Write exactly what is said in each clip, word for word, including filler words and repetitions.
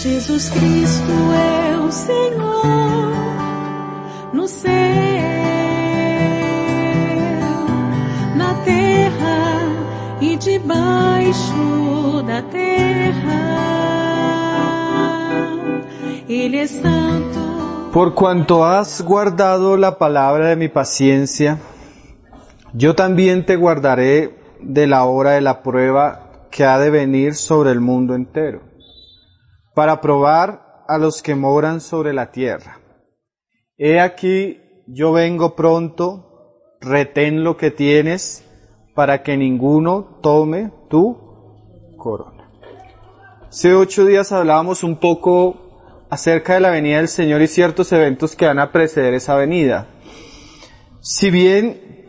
Jesus Cristo é o Senhor no céu, na terra e debaixo da terra. Él es santo. Por cuanto has guardado la palabra de mi paciencia, yo también te guardaré de la hora de la prueba que ha de venir sobre el mundo entero, para probar a los que moran sobre la tierra. He aquí, yo vengo pronto, retén lo que tienes, para que ninguno tome tu corona. Hace ocho días hablábamos un poco acerca de la venida del Señor y ciertos eventos que van a preceder esa venida. Si bien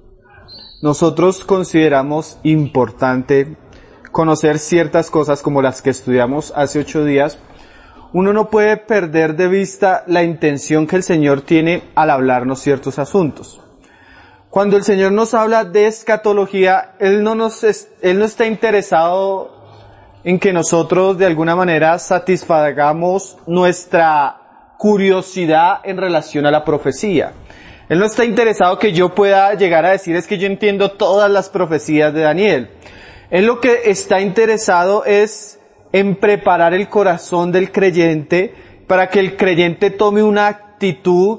nosotros consideramos importante conocer ciertas cosas como las que estudiamos hace ocho días, uno no puede perder de vista la intención que el Señor tiene al hablarnos ciertos asuntos. Cuando el Señor nos habla de escatología, Él no nos es, Él no está interesado en que nosotros de alguna manera satisfagamos nuestra curiosidad en relación a la profecía. Él no está interesado que yo pueda llegar a decir es que yo entiendo todas las profecías de Daniel. Él lo que está interesado es en preparar el corazón del creyente para que el creyente tome una actitud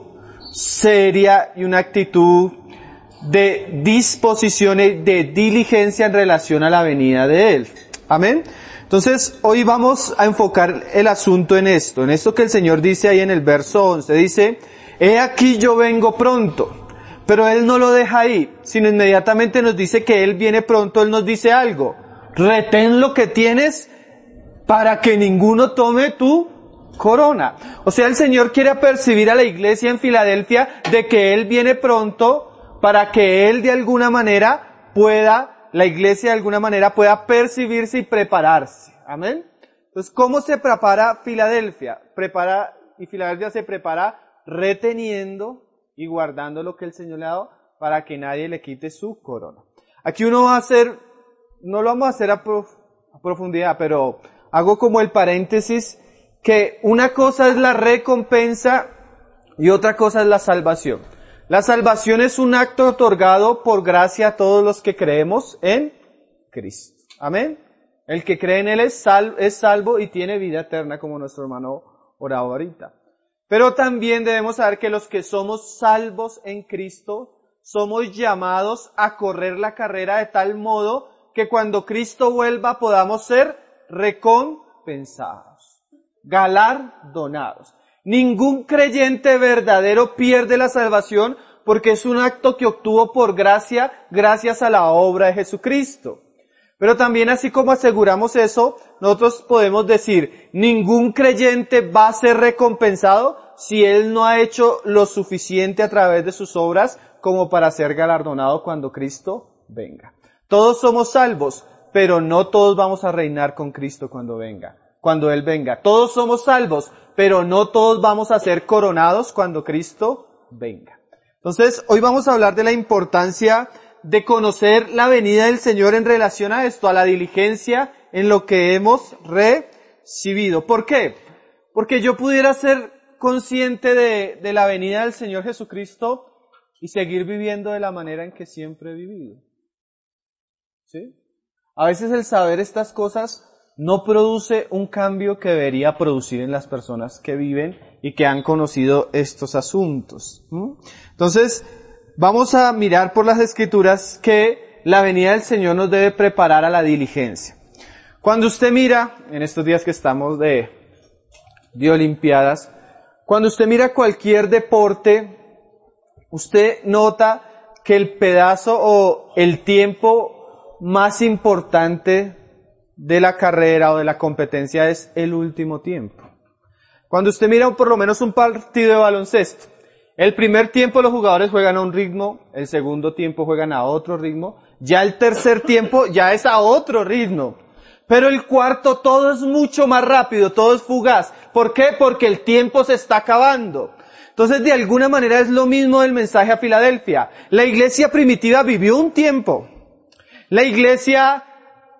seria y una actitud de disposición y de diligencia en relación a la venida de Él. Amén. Entonces, hoy vamos a enfocar el asunto en esto, en esto que el Señor dice ahí en el verso once. Dice, he aquí yo vengo pronto. Pero Él no lo deja ahí, sino inmediatamente nos dice que Él viene pronto. Él nos dice algo. Retén lo que tienes para que ninguno tome tu corona. O sea, el Señor quiere apercibir a la iglesia en Filadelfia de que Él viene pronto para que Él de alguna manera pueda, la iglesia de alguna manera pueda percibirse y prepararse. Amén. Entonces, ¿cómo se prepara Filadelfia? Prepara, y Filadelfia se prepara reteniendo y guardando lo que el Señor le ha dado para que nadie le quite su corona. Aquí uno va a hacer, no lo vamos a hacer a, prof, a profundidad, pero hago como el paréntesis que una cosa es la recompensa y otra cosa es la salvación. La salvación es un acto otorgado por gracia a todos los que creemos en Cristo. Amén. El que cree en Él es salvo, es salvo y tiene vida eterna, como nuestro hermano oraba ahorita. Pero también debemos saber que los que somos salvos en Cristo somos llamados a correr la carrera de tal modo que cuando Cristo vuelva podamos ser recompensados, galardonados. Ningún creyente verdadero pierde la salvación porque es un acto que obtuvo por gracia, gracias a la obra de Jesucristo. Pero también así como aseguramos eso, nosotros podemos decir, ningún creyente va a ser recompensado si él no ha hecho lo suficiente a través de sus obras como para ser galardonado cuando Cristo venga. Todos somos salvos, pero no todos vamos a reinar con Cristo cuando venga, cuando Él venga. Todos somos salvos, pero no todos vamos a ser coronados cuando Cristo venga. Entonces, hoy vamos a hablar de la importancia de conocer la venida del Señor en relación a esto, a la diligencia en lo que hemos recibido. ¿Por qué? Porque yo pudiera ser consciente de, de la venida del Señor Jesucristo y seguir viviendo de la manera en que siempre he vivido. ¿Sí? A veces el saber estas cosas no produce un cambio que debería producir en las personas que viven y que han conocido estos asuntos. ¿Mm? Entonces, vamos a mirar por las Escrituras que la venida del Señor nos debe preparar a la diligencia. Cuando usted mira, en estos días que estamos de, de Olimpiadas, cuando usted mira cualquier deporte, usted nota que el pedazo o el tiempo más importante de la carrera o de la competencia es el último tiempo. Cuando usted mira por lo menos un partido de baloncesto, el primer tiempo los jugadores juegan a un ritmo, el segundo tiempo juegan a otro ritmo, ya el tercer tiempo ya es a otro ritmo. Pero el cuarto todo es mucho más rápido, todo es fugaz. ¿Por qué? Porque el tiempo se está acabando. Entonces, de alguna manera es lo mismo del mensaje a Filadelfia. La iglesia primitiva vivió un tiempo. La iglesia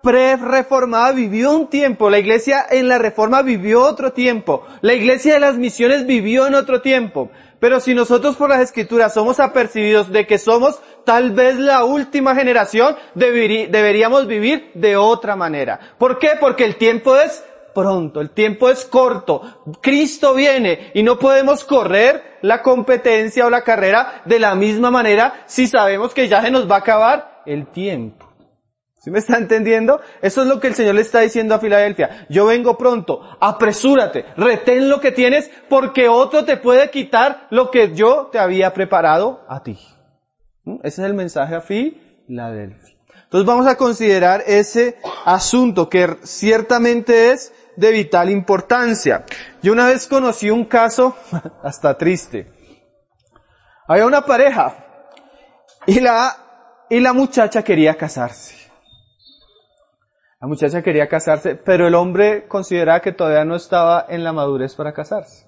pre-reformada vivió un tiempo, la iglesia en la reforma vivió otro tiempo, la iglesia de las misiones vivió en otro tiempo. Pero si nosotros por las escrituras somos apercibidos de que somos tal vez la última generación, deberí, deberíamos vivir de otra manera. ¿Por qué? Porque el tiempo es pronto, el tiempo es corto. Cristo viene y no podemos correr la competencia o la carrera de la misma manera si sabemos que ya se nos va a acabar el tiempo. ¿Sí me está entendiendo? Eso es lo que el Señor le está diciendo a Filadelfia. Yo vengo pronto, apresúrate, retén lo que tienes porque otro te puede quitar lo que yo te había preparado a ti. ¿Mm? Ese es el mensaje a Filadelfia. Entonces vamos a considerar ese asunto que ciertamente es de vital importancia. Yo una vez conocí un caso hasta triste. Había una pareja y la, y la muchacha quería casarse. La muchacha quería casarse, pero el hombre consideraba que todavía no estaba en la madurez para casarse.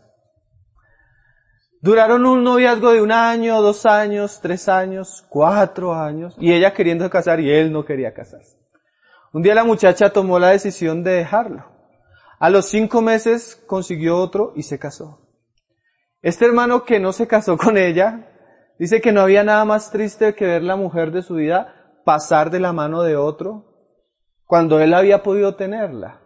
Duraron un noviazgo de un año, dos años, tres años, cuatro años, y ella queriendo casar y él no quería casarse. Un día la muchacha tomó la decisión de dejarlo. A los cinco meses consiguió otro y se casó. Este hermano que no se casó con ella, dice que no había nada más triste que ver la mujer de su vida pasar de la mano de otro cuando él había podido tenerla.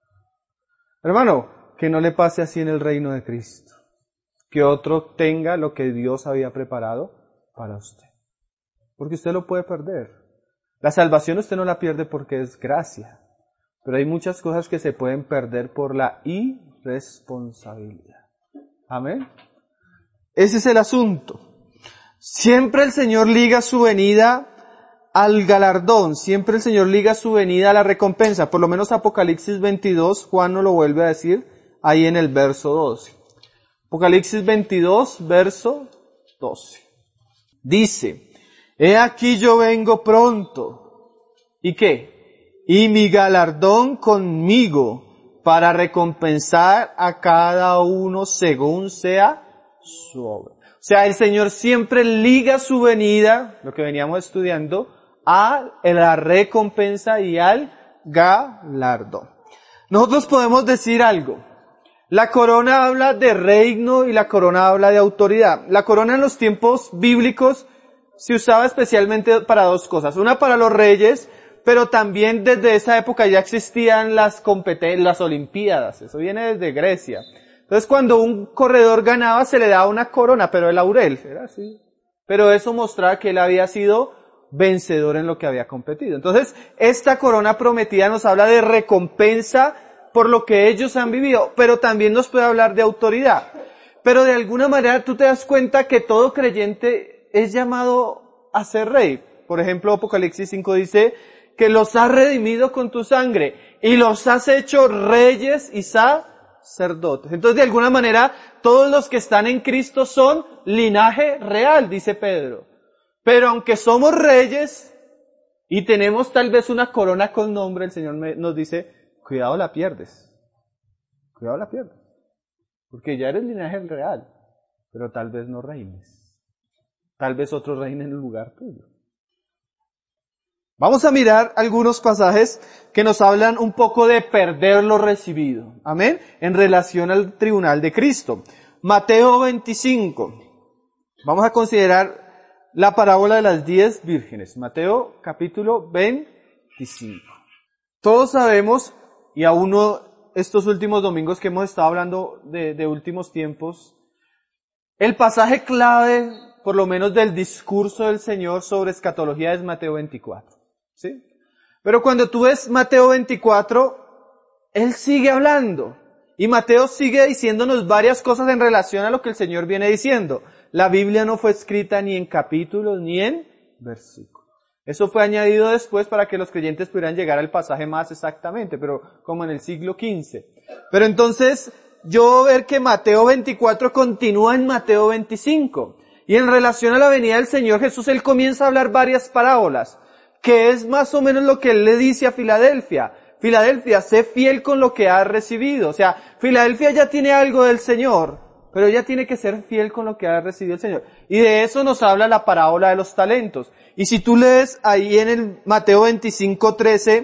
Hermano, que no le pase así en el reino de Cristo. Que otro tenga lo que Dios había preparado para usted. Porque usted lo puede perder. La salvación usted no la pierde porque es gracia. Pero hay muchas cosas que se pueden perder por la irresponsabilidad. Amén. Ese es el asunto. Siempre el Señor liga su venida al galardón, siempre el Señor liga su venida a la recompensa. Por lo menos Apocalipsis veintidós, Juan nos lo vuelve a decir ahí en el verso doce. Apocalipsis veintidós, verso doce. Dice, he aquí yo vengo pronto. ¿Y qué? Y mi galardón conmigo para recompensar a cada uno según sea su obra. O sea, el Señor siempre liga su venida, lo que veníamos estudiando, a la recompensa y al galardón. Nosotros podemos decir algo. La corona habla de reino y la corona habla de autoridad. La corona en los tiempos bíblicos se usaba especialmente para dos cosas. Una para los reyes, pero también desde esa época ya existían las competencias, las olimpiadas. Eso viene desde Grecia. Entonces cuando un corredor ganaba se le daba una corona, pero de laurel, era así. Pero eso mostraba que él había sido vencedor en lo que había competido. Entonces esta corona prometida nos habla de recompensa por lo que ellos han vivido, pero también nos puede hablar de autoridad. Pero de alguna manera tú te das cuenta que todo creyente es llamado a ser rey. Por ejemplo, Apocalipsis cinco dice que los has redimido con tu sangre y los has hecho reyes y sacerdotes. Entonces, de alguna manera, todos los que están en Cristo son linaje real, dice Pedro. Pero aunque somos reyes y tenemos tal vez una corona con nombre, el Señor nos dice, cuidado la pierdes. Cuidado la pierdes. Porque ya eres linaje real, pero tal vez no reines. Tal vez otro reine en el lugar tuyo. Vamos a mirar algunos pasajes que nos hablan un poco de perder lo recibido. Amén. En relación al tribunal de Cristo. Mateo veinticinco. Vamos a considerar la parábola de las diez vírgenes. Mateo capítulo veinticinco. Todos sabemos, y aún no estos últimos domingos que hemos estado hablando de, de últimos tiempos, el pasaje clave, por lo menos del discurso del Señor sobre escatología, es Mateo veinticuatro. ¿Sí? Pero cuando tú ves Mateo veinticuatro, Él sigue hablando. Y Mateo sigue diciéndonos varias cosas en relación a lo que el Señor viene diciendo. La Biblia no fue escrita ni en capítulos ni en versículos. Eso fue añadido después para que los creyentes pudieran llegar al pasaje más exactamente, pero como en el siglo quince. Pero entonces, yo ver que Mateo veinticuatro continúa en Mateo veinticinco. Y en relación a la venida del Señor Jesús, Él comienza a hablar varias parábolas, que es más o menos lo que Él le dice a Filadelfia. Filadelfia, sé fiel con lo que has recibido. O sea, Filadelfia ya tiene algo del Señor, pero ella tiene que ser fiel con lo que ha recibido el Señor. Y de eso nos habla la parábola de los talentos. Y si tú lees ahí en el Mateo veinticinco trece,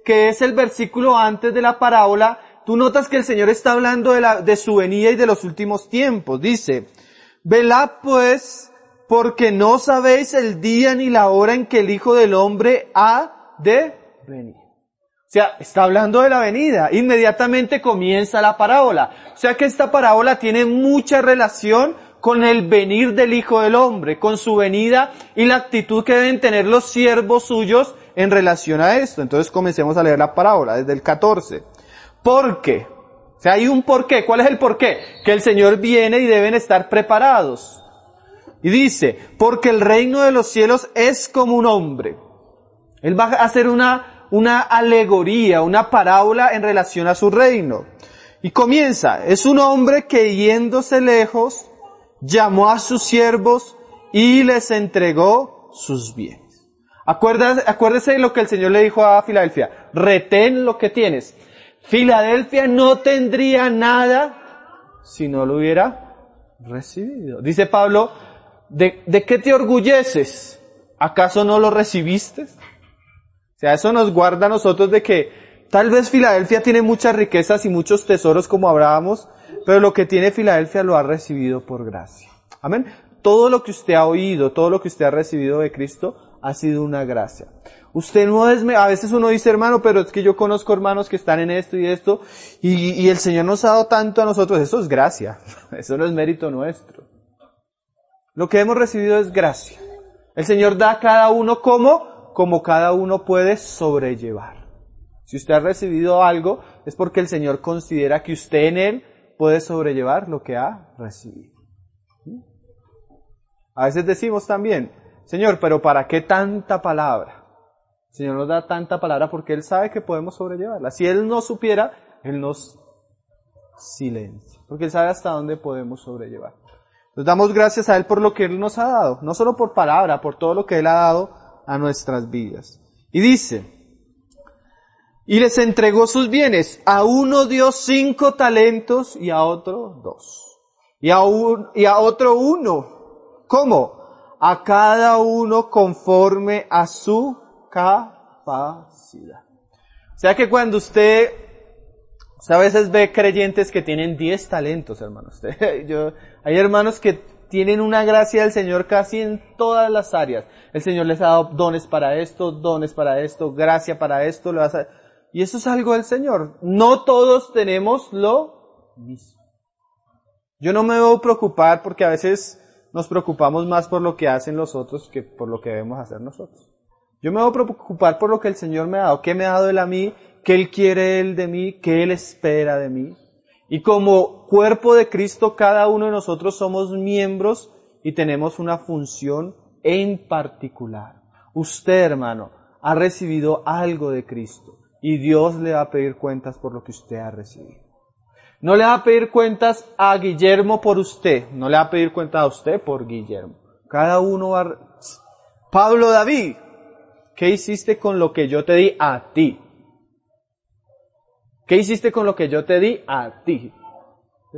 que es el versículo antes de la parábola, tú notas que el Señor está hablando de, la, de su venida y de los últimos tiempos. Dice, velad pues, porque no sabéis el día ni la hora en que el Hijo del Hombre ha de venir. O sea, está hablando de la venida. Inmediatamente comienza la parábola. O sea que esta parábola tiene mucha relación con el venir del Hijo del Hombre, con su venida y la actitud que deben tener los siervos suyos en relación a esto. Entonces comencemos a leer la parábola desde el catorce. ¿Por qué? O sea, hay un por qué. ¿Cuál es el por qué? Que el Señor viene y deben estar preparados. Y dice, porque el reino de los cielos es como un hombre. Él va a hacer una, una alegoría, una parábola en relación a su reino. Y comienza, es un hombre que yéndose lejos, llamó a sus siervos y les entregó sus bienes. Acuérdese, acuérdese de lo que el Señor le dijo a Filadelfia, retén lo que tienes. Filadelfia no tendría nada si no lo hubiera recibido. Dice Pablo, ¿de, de qué te orgulleces? ¿Acaso no lo recibiste? O sea, eso nos guarda a nosotros de que tal vez Filadelfia tiene muchas riquezas y muchos tesoros como hablábamos, pero lo que tiene Filadelfia lo ha recibido por gracia. Amén. Todo lo que usted ha oído, todo lo que usted ha recibido de Cristo ha sido una gracia. Usted no es, a veces uno dice, hermano, pero es que yo conozco hermanos que están en esto y esto, y, y el Señor nos ha dado tanto a nosotros. Eso es gracia. Eso no es mérito nuestro. Lo que hemos recibido es gracia. El Señor da a cada uno como, como cada uno puede sobrellevar. Si usted ha recibido algo, es porque el Señor considera que usted en Él puede sobrellevar lo que ha recibido. A veces decimos también, Señor, pero ¿para qué tanta palabra? El Señor nos da tanta palabra porque Él sabe que podemos sobrellevarla. Si Él no supiera, Él nos silencia, porque Él sabe hasta dónde podemos sobrellevar. Nos damos gracias a Él por lo que Él nos ha dado, no solo por palabra, por todo lo que Él ha dado a nuestras vidas. Y dice, y les entregó sus bienes, a uno dio cinco talentos y a otro dos, y a, un, y a otro uno. ¿Cómo? A cada uno conforme a su capacidad. O sea que cuando usted, usted a veces ve creyentes que tienen diez talentos, hermanos. Yo, hay hermanos que tienen una gracia del Señor casi en todas las áreas. El Señor les ha dado dones para esto, dones para esto, gracia para esto, lo hace. Y eso es algo del Señor. No todos tenemos lo mismo. Yo no me debo preocupar porque a veces nos preocupamos más por lo que hacen los otros que por lo que debemos hacer nosotros. Yo me debo preocupar por lo que el Señor me ha dado. ¿Qué me ha dado Él a mí? ¿Qué Él quiere Él de mí? ¿Qué Él espera de mí? Y como cuerpo de Cristo, cada uno de nosotros somos miembros y tenemos una función en particular. Usted, hermano, ha recibido algo de Cristo y Dios le va a pedir cuentas por lo que usted ha recibido. No le va a pedir cuentas a Guillermo por usted, no le va a pedir cuentas a usted por Guillermo. Cada uno va a... Pablo David, ¿qué hiciste con lo que yo te di a ti? ¿Qué hiciste con lo que yo te di a ti? ¿Sí?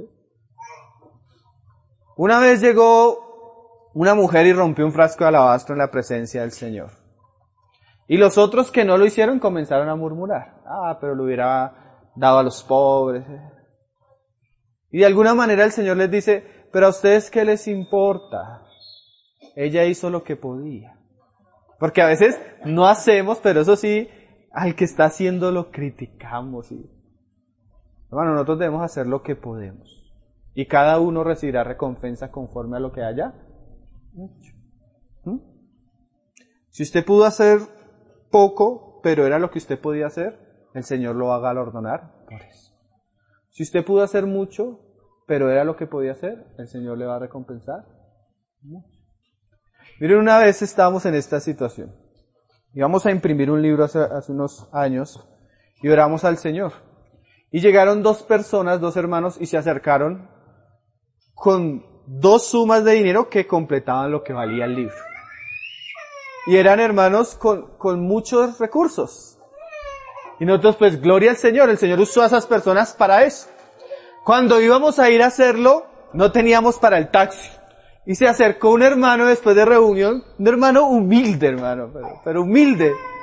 Una vez llegó una mujer y rompió un frasco de alabastro en la presencia del Señor. Y los otros que no lo hicieron comenzaron a murmurar. Ah, pero lo hubiera dado a los pobres. Y de alguna manera el Señor les dice, pero a ustedes ¿qué les importa? Ella hizo lo que podía. Porque a veces no hacemos, pero eso sí, al que está haciendo lo criticamos. ¿Sí? Bueno, nosotros debemos hacer lo que podemos. Y cada uno recibirá recompensa conforme a lo que haya hecho. ¿Mm? Si usted pudo hacer poco, pero era lo que usted podía hacer, el Señor lo va a galardonar por eso. Si usted pudo hacer mucho, pero era lo que podía hacer, el Señor le va a recompensar mucho. Miren, una vez estábamos en esta situación. Íbamos a imprimir un libro hace, hace unos años y oramos al Señor. Y llegaron dos personas, dos hermanos, y se acercaron con dos sumas de dinero que completaban lo que valía el libro. Y eran hermanos con, con muchos recursos. Y nosotros, pues, gloria al Señor, el Señor usó a esas personas para eso. Cuando íbamos a ir a hacerlo, no teníamos para el taxi. Y se acercó un hermano después de reunión, un hermano humilde, hermano, pero, pero humilde.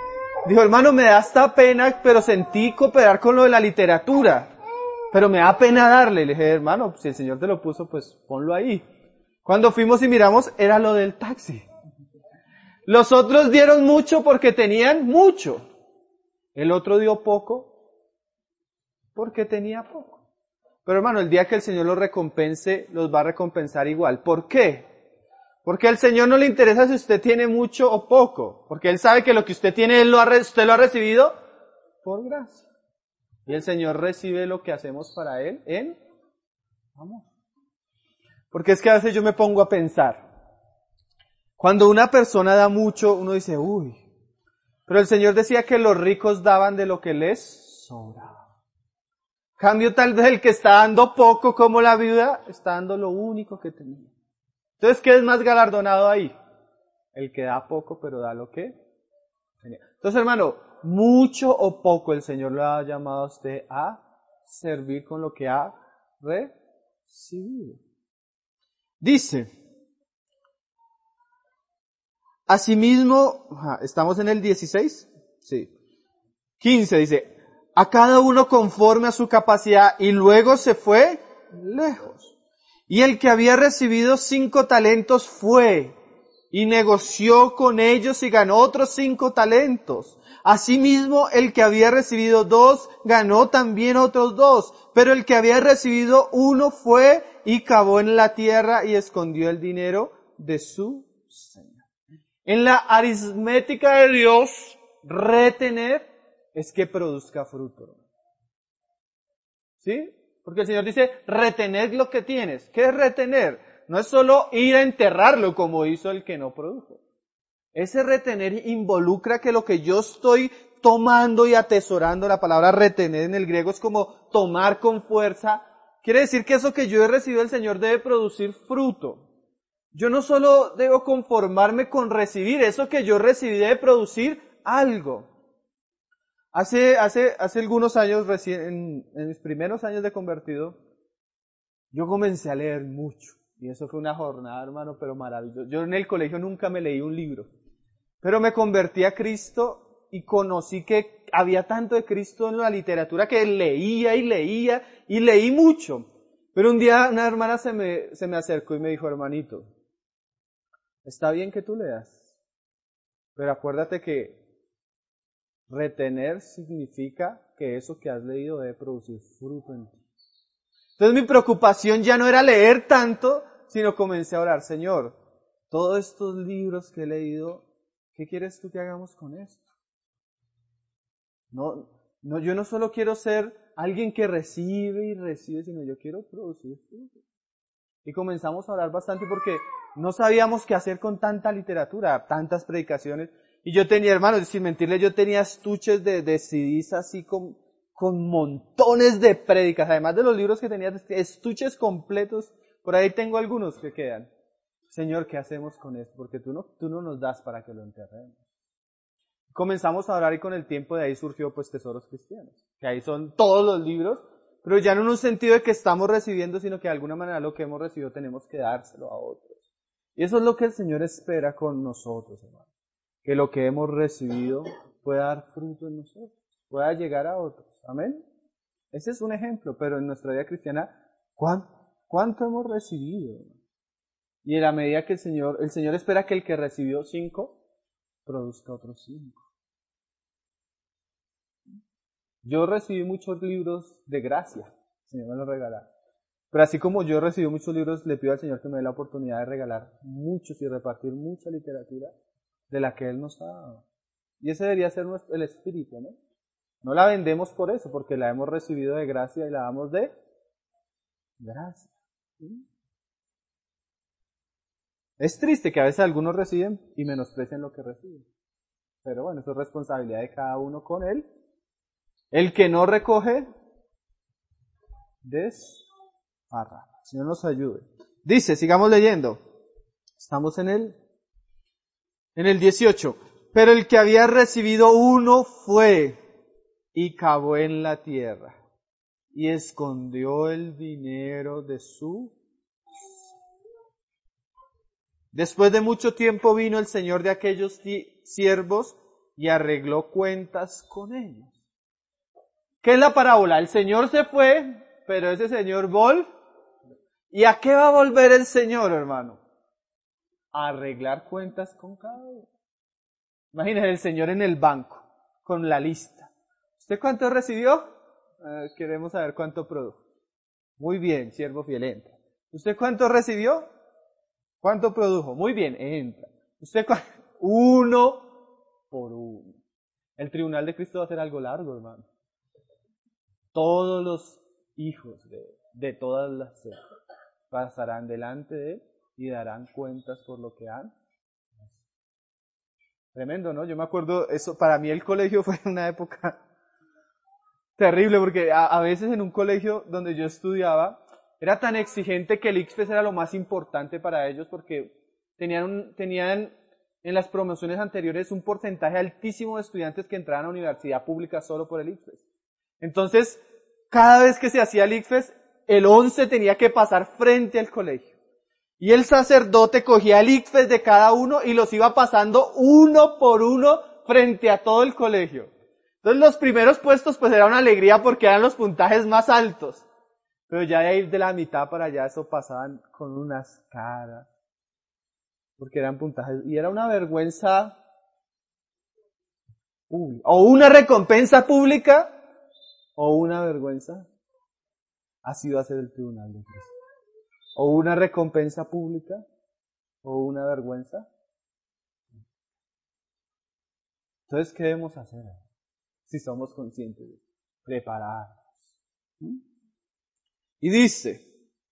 Dijo, hermano, me da hasta pena, pero sentí cooperar con lo de la literatura. Pero me da pena darle. Le dije, hermano, si el Señor te lo puso, pues ponlo ahí. Cuando fuimos y miramos, era lo del taxi. Los otros dieron mucho porque tenían mucho. El otro dio poco porque tenía poco. Pero hermano, el día que el Señor los recompense, los va a recompensar igual. ¿Por qué? Porque al Señor no le interesa si usted tiene mucho o poco. Porque Él sabe que lo que usted tiene, Él lo ha, usted lo ha recibido por gracia. Y el Señor recibe lo que hacemos para Él en amor. Porque es que a veces yo me pongo a pensar. Cuando una persona da mucho, uno dice, uy. Pero el Señor decía que los ricos daban de lo que les sobraba. Cambio tal vez el que está dando poco como la viuda, está dando lo único que tenía. Entonces, ¿qué es más galardonado ahí? El que da poco, pero da lo que tenía. Entonces, hermano, mucho o poco el Señor lo ha llamado a usted a servir con lo que ha recibido. Dice, asimismo, ¿estamos en el dieciséis? Sí. quince dice, a cada uno conforme a su capacidad, y luego se fue lejos. Y el que había recibido cinco talentos fue y negoció con ellos y ganó otros cinco talentos. Asimismo, el que había recibido dos ganó también otros dos. Pero el que había recibido uno fue y cavó en la tierra y escondió el dinero de su Señor. En la aritmética de Dios, retener es que produzca fruto. ¿Sí? Porque el Señor dice, retener lo que tienes. ¿Qué es retener? No es solo ir a enterrarlo como hizo el que no produjo. Ese retener involucra que lo que yo estoy tomando y atesorando, la palabra retener en el griego es como tomar con fuerza. Quiere decir que eso que yo he recibido del Señor debe producir fruto. Yo no solo debo conformarme con recibir, eso que yo recibí debe producir algo. Hace, hace, hace algunos años, recién, en, en mis primeros años de convertido, yo comencé a leer mucho. Y eso fue una jornada, hermano, pero maravillosa. Yo en el colegio nunca me leí un libro. Pero me convertí a Cristo y conocí que había tanto de Cristo en la literatura que leía y leía y leí mucho. Pero un día una hermana se me, se me acercó y me dijo, hermanito, está bien que tú leas, pero acuérdate que retener significa que eso que has leído debe producir fruto en ti. Entonces mi preocupación ya no era leer tanto, sino comencé a orar, Señor, todos estos libros que he leído, ¿qué quieres tú que hagamos con esto? No, no, yo no solo quiero ser alguien que recibe y recibe, sino yo quiero producir fruto. Y comenzamos a orar bastante porque no sabíamos qué hacer con tanta literatura, tantas predicaciones. Y yo tenía, hermanos, sin mentirles, yo tenía estuches de, de C Ds así con, con montones de prédicas, además de los libros que tenía, estuches completos. Por ahí tengo algunos que quedan. Señor, ¿qué hacemos con esto? Porque tú no, tú no nos das para que lo enterremos. Comenzamos a orar y con el tiempo de ahí surgió pues Tesoros Cristianos, que ahí son todos los libros, pero ya no en un sentido de que estamos recibiendo, sino que de alguna manera lo que hemos recibido tenemos que dárselo a otros. Y eso es lo que el Señor espera con nosotros, hermano. Que lo que hemos recibido pueda dar fruto en nosotros, pueda llegar a otros. Amén. Ese es un ejemplo, pero en nuestra vida cristiana, ¿cuánto, cuánto hemos recibido? Y en la medida que el Señor, el Señor espera que el que recibió cinco, produzca otros cinco. Yo recibí muchos libros de gracia, el Señor me los regaló. Pero así como yo recibí muchos libros, le pido al Señor que me dé la oportunidad de regalar muchos y repartir mucha literatura de la que Él nos ha dado. Y ese debería ser nuestro, el espíritu, ¿no? No la vendemos por eso, porque la hemos recibido de gracia y la damos de gracia. ¿Sí? Es triste que a veces algunos reciben y menosprecian lo que reciben. Pero bueno, eso es responsabilidad de cada uno con Él. El que no recoge, desparrama. Señor nos ayude. Dice, sigamos leyendo. Estamos en el, en el dieciocho. Pero el que había recibido uno fue y cavó en la tierra y escondió el dinero de su. Después de mucho tiempo vino el señor de aquellos siervos y arregló cuentas con ellos. ¿Qué es la parábola? El Señor se fue, pero ese Señor vol. ¿Y a qué va a volver el Señor, hermano? A arreglar cuentas con cada uno. Imagínese el Señor en el banco, con la lista. ¿Usted cuánto recibió? Eh, queremos saber cuánto produjo. Muy bien, siervo fiel, entra. ¿Usted cuánto recibió? ¿Cuánto produjo? Muy bien, entra. ¿Usted cuánto? Uno por uno. El tribunal de Cristo va a ser algo largo, hermano. Todos los hijos de, de todas las seres pasarán delante de Él y darán cuentas por lo que han. Tremendo, ¿no? Yo me acuerdo, eso para mí el colegio fue una época terrible, porque a, a veces en un colegio donde yo estudiaba, era tan exigente que el I C F E S era lo más importante para ellos, porque tenían, un, tenían en las promociones anteriores un porcentaje altísimo de estudiantes que entraban a universidad pública solo por el I C F E S. Entonces, cada vez que se hacía el I C F E S, el once tenía que pasar frente al colegio. Y el sacerdote cogía el I C F E S de cada uno y los iba pasando uno por uno frente a todo el colegio. Entonces los primeros puestos pues era una alegría porque eran los puntajes más altos. Pero ya de ahí de la mitad para allá eso pasaban con unas caras. Porque eran puntajes, y era una vergüenza. Uy, o una recompensa pública, o una vergüenza. Así va a ser el tribunal de Cristo. O una recompensa pública, o una vergüenza. Entonces, ¿qué debemos hacer? Si somos conscientes de prepararnos. ¿Mm? Y dice,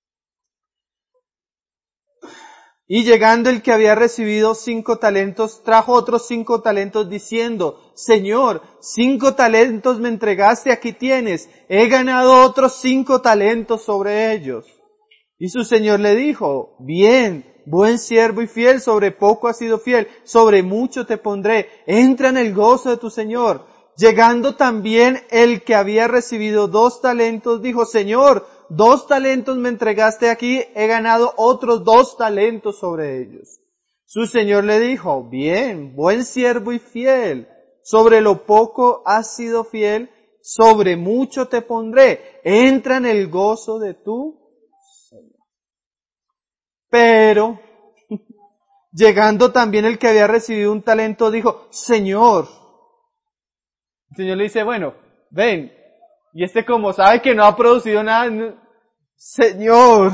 y llegando el que había recibido cinco talentos, trajo otros cinco talentos diciendo, Señor, cinco talentos me entregaste, aquí tienes, he ganado otros cinco talentos sobre ellos. Y su Señor le dijo, bien, buen siervo y fiel, sobre poco has sido fiel, sobre mucho te pondré, entra en el gozo de tu Señor. Llegando también el que había recibido dos talentos, dijo, Señor, dos talentos me entregaste aquí, he ganado otros dos talentos sobre ellos. Su Señor le dijo, bien, buen siervo y fiel, sobre lo poco has sido fiel, sobre mucho te pondré, entra en el gozo de tu Señor. Pero, llegando también el que había recibido un talento, dijo, Señor. El Señor le dice, bueno, ven. Y este como sabe que no ha producido nada, Señor,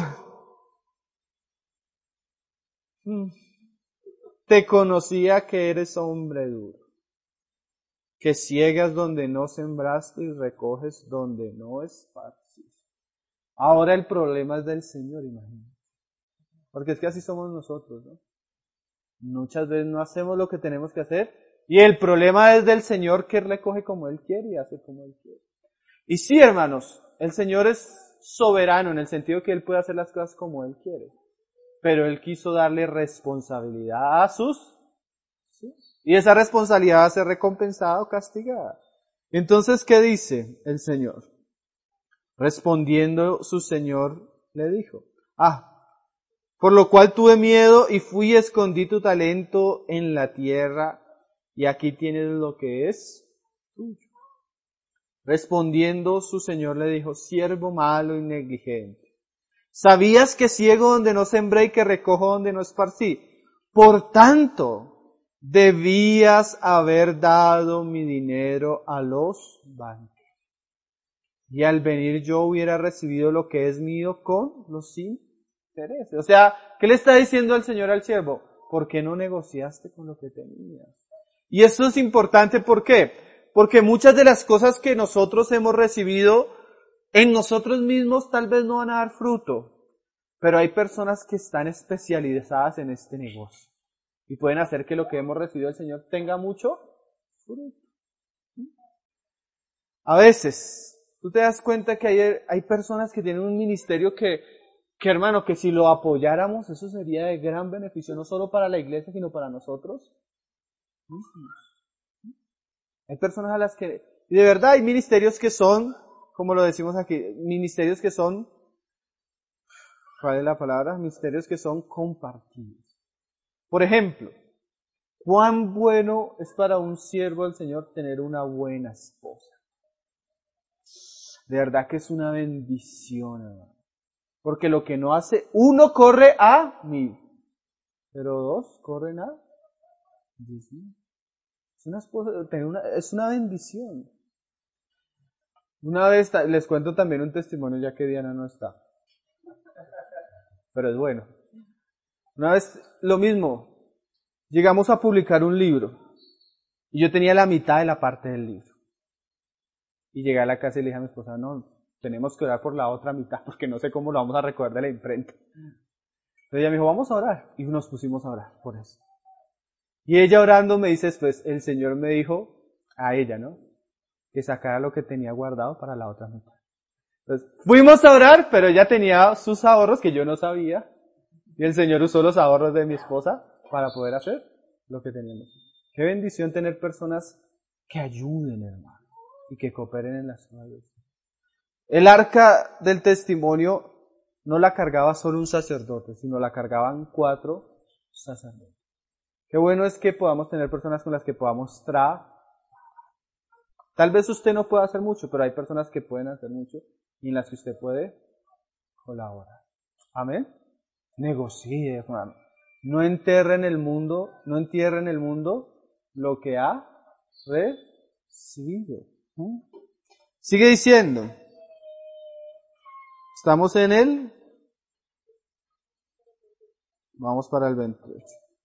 te conocía que eres hombre duro, que ciegas donde no sembraste y recoges donde no esparciste. Ahora el problema es del Señor, imagínate. Porque es que así somos nosotros, ¿no? Muchas veces no hacemos lo que tenemos que hacer y el problema es del Señor que recoge como Él quiere y hace como Él quiere. Y sí, hermanos, el Señor es soberano en el sentido que Él puede hacer las cosas como Él quiere. Pero Él quiso darle responsabilidad a sus, ¿sí? Y esa responsabilidad va a ser recompensada o castigada. Entonces, ¿qué dice el Señor? Respondiendo su Señor le dijo, ah, por lo cual tuve miedo y fui y escondí tu talento en la tierra y aquí tienes lo que es tuyo. Respondiendo su Señor le dijo, siervo malo y negligente, ¿sabías que ciego donde no sembré y que recojo donde no esparcí? Por tanto, debías haber dado mi dinero a los bancos. Y al venir yo hubiera recibido lo que es mío con los intereses. O sea, ¿qué le está diciendo el Señor al siervo? ¿Por qué no negociaste con lo que tenías? Y esto es importante, ¿por qué? Porque muchas de las cosas que nosotros hemos recibido en nosotros mismos tal vez no van a dar fruto, pero hay personas que están especializadas en este negocio y pueden hacer que lo que hemos recibido del Señor tenga mucho fruto. A veces, tú te das cuenta que hay, hay personas que tienen un ministerio que, que, hermano, que si lo apoyáramos, eso sería de gran beneficio, no solo para la iglesia, sino para nosotros mismos. Hay personas a las que, y de verdad hay ministerios que son, como lo decimos aquí, ministerios que son, ¿cuál es la palabra? Ministerios que son compartidos. Por ejemplo, cuán bueno es para un siervo del Señor tener una buena esposa. De verdad que es una bendición, hermano. Porque lo que no hace, uno corre a mil, pero dos corren a diez mil. Es una esposa, tener una, es una bendición. Una vez, les cuento también un testimonio ya que Diana no está. Pero es bueno. Una vez, lo mismo, llegamos a publicar un libro y yo tenía la mitad de la parte del libro. Y llegué a la casa y le dije a mi esposa, no, tenemos que orar por la otra mitad porque no sé cómo lo vamos a recoger de la imprenta. Entonces ella me dijo, vamos a orar. Y nos pusimos a orar por eso. Y ella orando me dice después, el Señor me dijo a ella, ¿no? Que sacara lo que tenía guardado para la otra mitad. Entonces, fuimos a orar, pero ella tenía sus ahorros que yo no sabía. Y el Señor usó los ahorros de mi esposa para poder hacer lo que teníamos. Qué bendición tener personas que ayuden, hermano, y que cooperen en las cosas. El arca del testimonio no la cargaba solo un sacerdote, sino la cargaban cuatro sacerdotes. Qué bueno es que podamos tener personas con las que podamos trabajar. Tal vez usted no pueda hacer mucho, pero hay personas que pueden hacer mucho y en las que usted puede colaborar. Amén. Negocie, hermano. No entierre en el mundo, no entierre en el mundo lo que ha recibido. ¿Mm? Sigue diciendo. Estamos en el. Vamos para el veintiocho.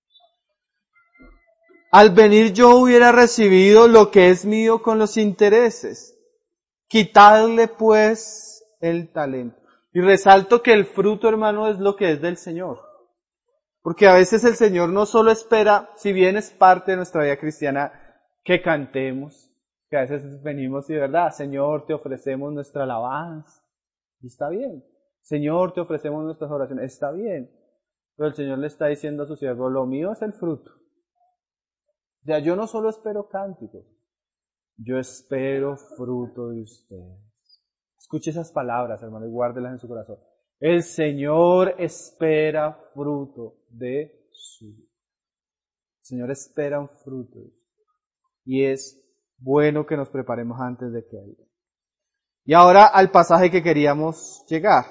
Al venir yo hubiera recibido lo que es mío con los intereses. Quitadle pues el talento. Y resalto que el fruto, hermano, es lo que es del Señor. Porque a veces el Señor no solo espera, si bien es parte de nuestra vida cristiana, que cantemos, que a veces venimos y de verdad, Señor, te ofrecemos nuestra alabanza. Y está bien. Señor, te ofrecemos nuestras oraciones. Está bien. Pero el Señor le está diciendo a su siervo, lo mío es el fruto. O sea, yo no solo espero cánticos, yo espero fruto de ustedes. Escuche esas palabras, hermano, y guárdelas en su corazón. El Señor espera fruto de su vida. El Señor espera un fruto de su vida. Y es bueno que nos preparemos antes de que Él venga. Y ahora al pasaje que queríamos llegar.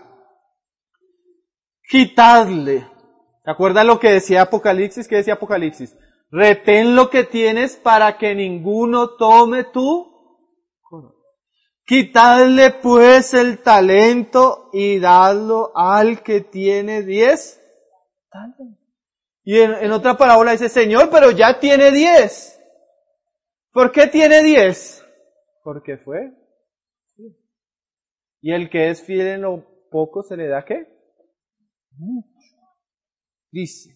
Quitadle. ¿Se acuerdan lo que decía Apocalipsis? ¿Qué decía Apocalipsis? Retén lo que tienes para que ninguno tome tu corona. Quitadle pues el talento y dadlo al que tiene diez talentos. Y en, en otra parábola dice, Señor, pero ya tiene diez. ¿Por qué tiene diez? Porque fue. Y el que es fiel en lo poco se le da ¿qué? Mucho. Dice.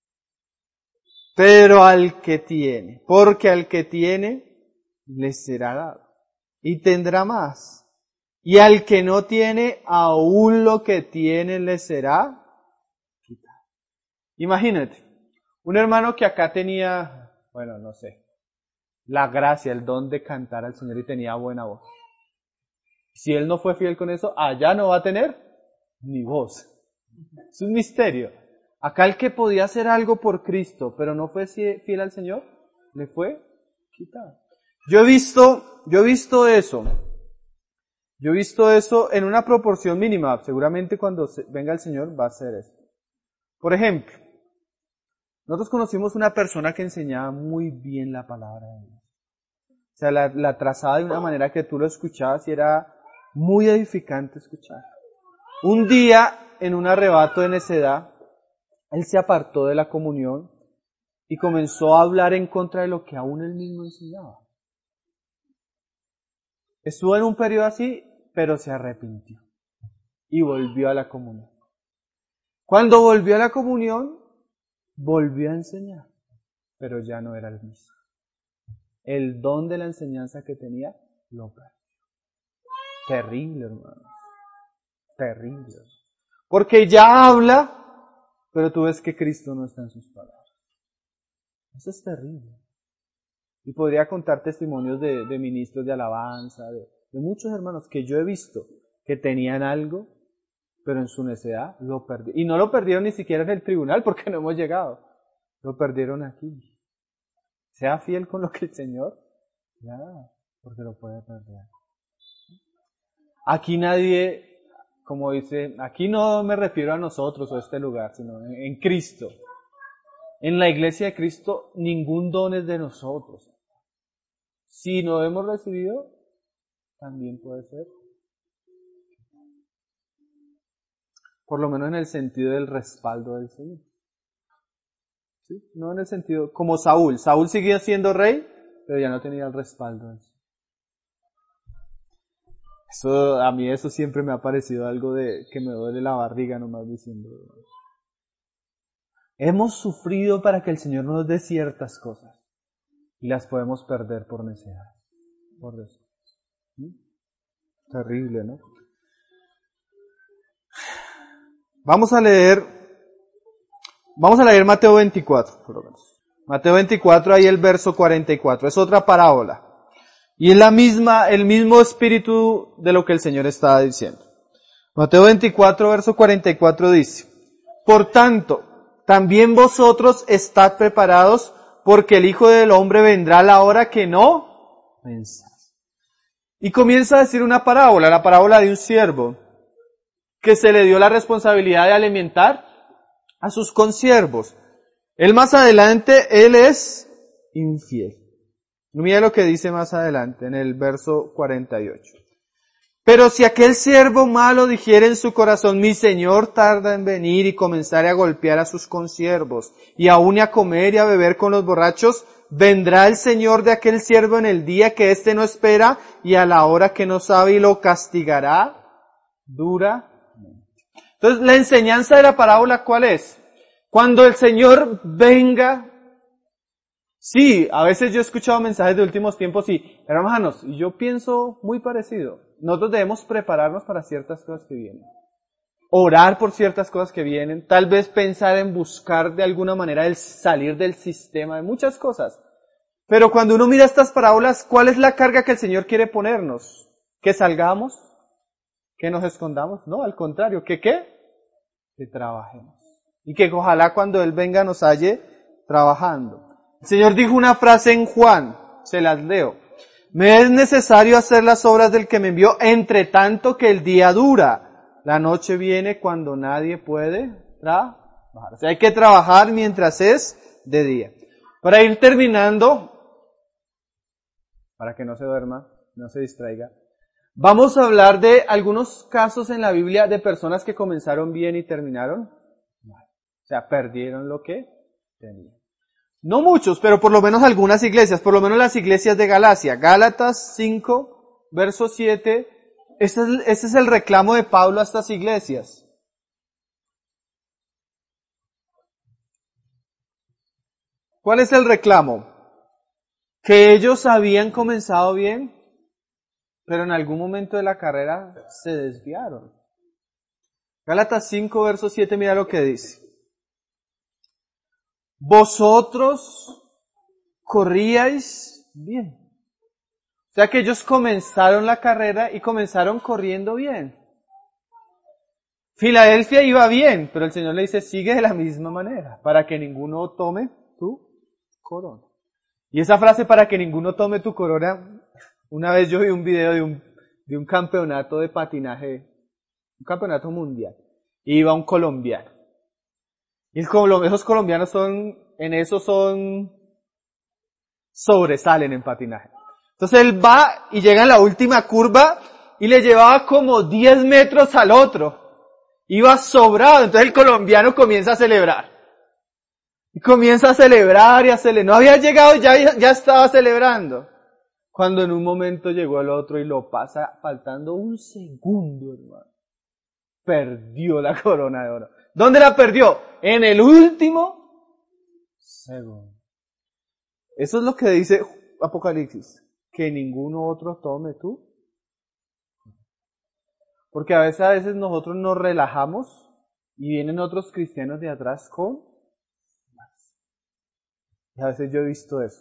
Pero al que tiene, porque al que tiene, le será dado. Y tendrá más. Y al que no tiene, aún lo que tiene le será quitado. Imagínate, un hermano que acá tenía, bueno, no sé, la gracia, el don de cantar al Señor y tenía buena voz. Si él no fue fiel con eso, allá no va a tener ni voz. Es un misterio. Acá el que podía hacer algo por Cristo, pero no fue fiel al Señor, le fue quitado. Yo he visto, yo he visto eso. Yo he visto eso en una proporción mínima. Seguramente cuando venga el Señor va a hacer esto. Por ejemplo, nosotros conocimos una persona que enseñaba muy bien la palabra de Dios. O sea, la, la trazaba de una manera que tú lo escuchabas y era muy edificante escuchar. Un día, en un arrebato de necedad, él se apartó de la comunión y comenzó a hablar en contra de lo que aún él mismo enseñaba. Estuvo en un periodo así, pero se arrepintió y volvió a la comunión. Cuando volvió a la comunión, volvió a enseñar, pero ya no era el mismo. El don de la enseñanza que tenía, lo perdió. Terrible, hermano. Terrible. Porque ya habla, pero tú ves que Cristo no está en sus palabras. Eso es terrible. Y podría contar testimonios de, de ministros de alabanza, de, de muchos hermanos que yo he visto que tenían algo, pero en su necedad lo perdieron. Y no lo perdieron ni siquiera en el tribunal porque no hemos llegado. Lo perdieron aquí. Sea fiel con lo que el Señor le da, porque lo puede perder. Aquí nadie, como dice, aquí no me refiero a nosotros o a este lugar, sino en, en Cristo. En la iglesia de Cristo, ningún don es de nosotros. Si no hemos recibido, también puede ser. Por lo menos en el sentido del respaldo del Señor. ¿Sí? No en el sentido, como Saúl. Saúl seguía siendo rey, pero ya no tenía el respaldo del Señor. Eso, a mí eso siempre me ha parecido algo de que me duele la barriga nomás diciendo. Hemos sufrido para que el Señor nos dé ciertas cosas y las podemos perder por necesidad. Por eso. ¿Sí? Terrible, ¿no? Vamos a leer, vamos a leer Mateo veinticuatro, por lo menos. Mateo veinticuatro, ahí el verso cuarenta y cuatro. Es otra parábola. Y es la misma, el mismo espíritu de lo que el Señor estaba diciendo. Mateo veinticuatro, verso cuarenta y cuatro dice: Por tanto, también vosotros estad preparados, porque el Hijo del Hombre vendrá a la hora que no pensáis. Y comienza a decir una parábola, la parábola de un siervo, que se le dio la responsabilidad de alimentar a sus consiervos. Él más adelante, él es infiel. Mira lo que dice más adelante, en el verso cuarenta y ocho. Pero si aquel siervo malo dijere en su corazón, mi señor tarda en venir, y comenzare a golpear a sus consiervos, y aún a comer y a beber con los borrachos, vendrá el señor de aquel siervo en el día que éste no espera, y a la hora que no sabe, y lo castigará duramente. Entonces, la enseñanza de la parábola, ¿cuál es? Cuando el Señor venga. Sí, a veces yo he escuchado mensajes de últimos tiempos y, hermanos, y yo pienso muy parecido. Nosotros debemos prepararnos para ciertas cosas que vienen. Orar por ciertas cosas que vienen. Tal vez pensar en buscar de alguna manera el salir del sistema de muchas cosas. Pero cuando uno mira estas parábolas, ¿cuál es la carga que el Señor quiere ponernos? ¿Que salgamos? ¿Que nos escondamos? No, al contrario. ¿Que qué? Que trabajemos. Y que ojalá cuando Él venga nos halle trabajando. El Señor dijo una frase en Juan, se las leo. Me es necesario hacer las obras del que me envió, entre tanto que el día dura. La noche viene cuando nadie puede trabajar. O sea, hay que trabajar mientras es de día. Para ir terminando, para que no se duerma, no se distraiga, vamos a hablar de algunos casos en la Biblia de personas que comenzaron bien y terminaron mal. O sea, perdieron lo que tenían. No muchos, pero por lo menos algunas iglesias, por lo menos las iglesias de Galacia. Gálatas cinco, verso siete, ese es, ese es el reclamo de Pablo a estas iglesias. ¿Cuál es el reclamo? Que ellos habían comenzado bien, pero en algún momento de la carrera se desviaron. Gálatas cinco, verso siete, mira lo que dice. Vosotros corríais bien. O sea que ellos comenzaron la carrera y comenzaron corriendo bien. Filadelfia iba bien, pero el Señor le dice, sigue de la misma manera, para que ninguno tome tu corona. Y esa frase, para que ninguno tome tu corona, una vez yo vi un video de un, de un campeonato de patinaje, un campeonato mundial, y iba un colombiano. Y esos colombianos son, en eso son, sobresalen en patinaje. Entonces él va y llega en la última curva y le llevaba como diez metros al otro. Iba sobrado, entonces el colombiano comienza a celebrar. Y comienza a celebrar y a celebrar. No había llegado y ya, ya estaba celebrando. Cuando en un momento llegó el otro y lo pasa faltando un segundo, hermano. Perdió la corona de oro. ¿Dónde la perdió? En el último segundo. Eso es lo que dice Apocalipsis. Que ninguno otro tome tú. Porque a veces, a veces nosotros nos relajamos y vienen otros cristianos de atrás con más. Y a veces yo he visto eso.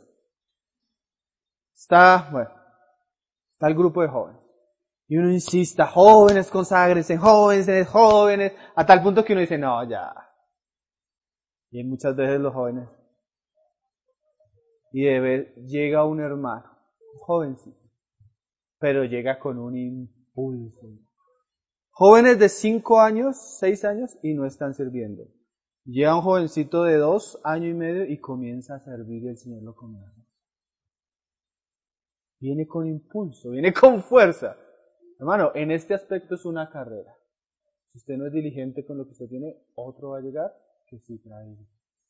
Está, bueno, está el grupo de jóvenes. Y uno insista, jóvenes, conságrense, jóvenes, jóvenes, a tal punto que uno dice, no, ya. Y muchas veces los jóvenes, Y de ver, llega un hermano, jovencito, pero llega con un impulso. Jóvenes de cinco años, seis años y no están sirviendo. Llega un jovencito de dos años y medio y comienza a servir y el Señor lo comienza. Viene con impulso, viene con fuerza. Hermano, en este aspecto es una carrera. Si usted no es diligente con lo que usted tiene, otro va a llegar que sí trae.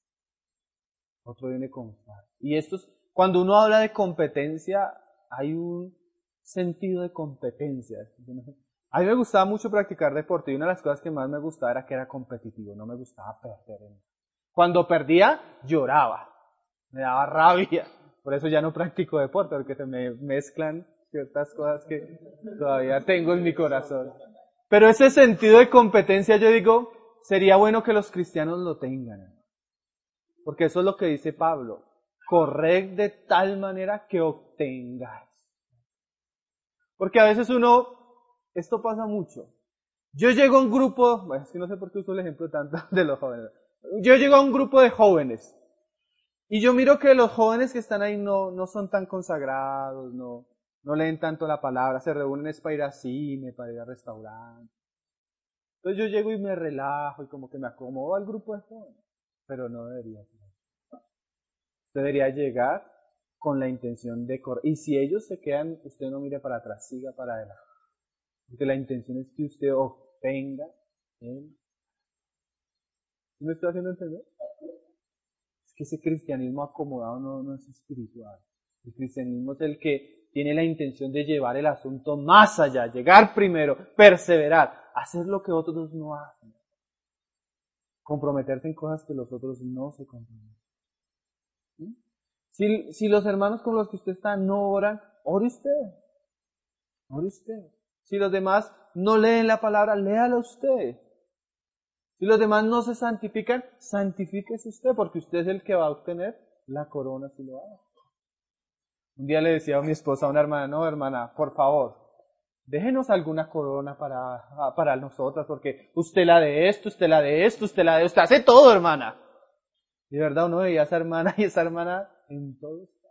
Otro viene con fuerza. Y esto es, cuando uno habla de competencia, hay un sentido de competencia. A mí me gustaba mucho practicar deporte y una de las cosas que más me gustaba era que era competitivo, no me gustaba perder. Cuando perdía, lloraba, me daba rabia. Por eso ya no practico deporte, porque se me mezclan ciertas cosas que todavía tengo en mi corazón. Pero ese sentido de competencia, yo digo, sería bueno que los cristianos lo tengan. Porque eso es lo que dice Pablo. Corred de tal manera que obtengáis. Porque a veces uno, esto pasa mucho. Yo llego a un grupo, bueno, es que no sé por qué uso el ejemplo tanto de los jóvenes. Yo llego a un grupo de jóvenes. Y yo miro que los jóvenes que están ahí no, no son tan consagrados, no, no leen tanto la palabra, se reúnen es para ir a cine, para ir a restaurantes. Entonces yo llego y me relajo y como que me acomodo al grupo de jóvenes. Pero no debería ser. Usted debería llegar con la intención de correr. Y si ellos se quedan, usted no mire para atrás, siga para adelante. Porque la intención es que usted obtenga el... ¿Me estoy haciendo entender? Es que ese cristianismo acomodado no, no es espiritual. El cristianismo es el que tiene la intención de llevar el asunto más allá, llegar primero, perseverar, hacer lo que otros no hacen. Comprometerse en cosas que los otros no se comprometen. ¿Sí? Si, si los hermanos con los que usted está no oran, ore usted. Ore usted. Si los demás no leen la palabra, léala usted. Si los demás no se santifican, santifíquese usted, porque usted es el que va a obtener la corona si lo haga. Un día le decía a mi esposa, a una hermana, no hermana, por favor, déjenos alguna corona para, para nosotras, porque usted la de esto, usted la de esto, usted la de usted hace todo, hermana. Y de verdad uno veía a esa hermana y esa hermana en todo está.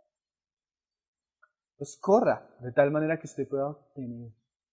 Pues corra, de tal manera que usted pueda obtener.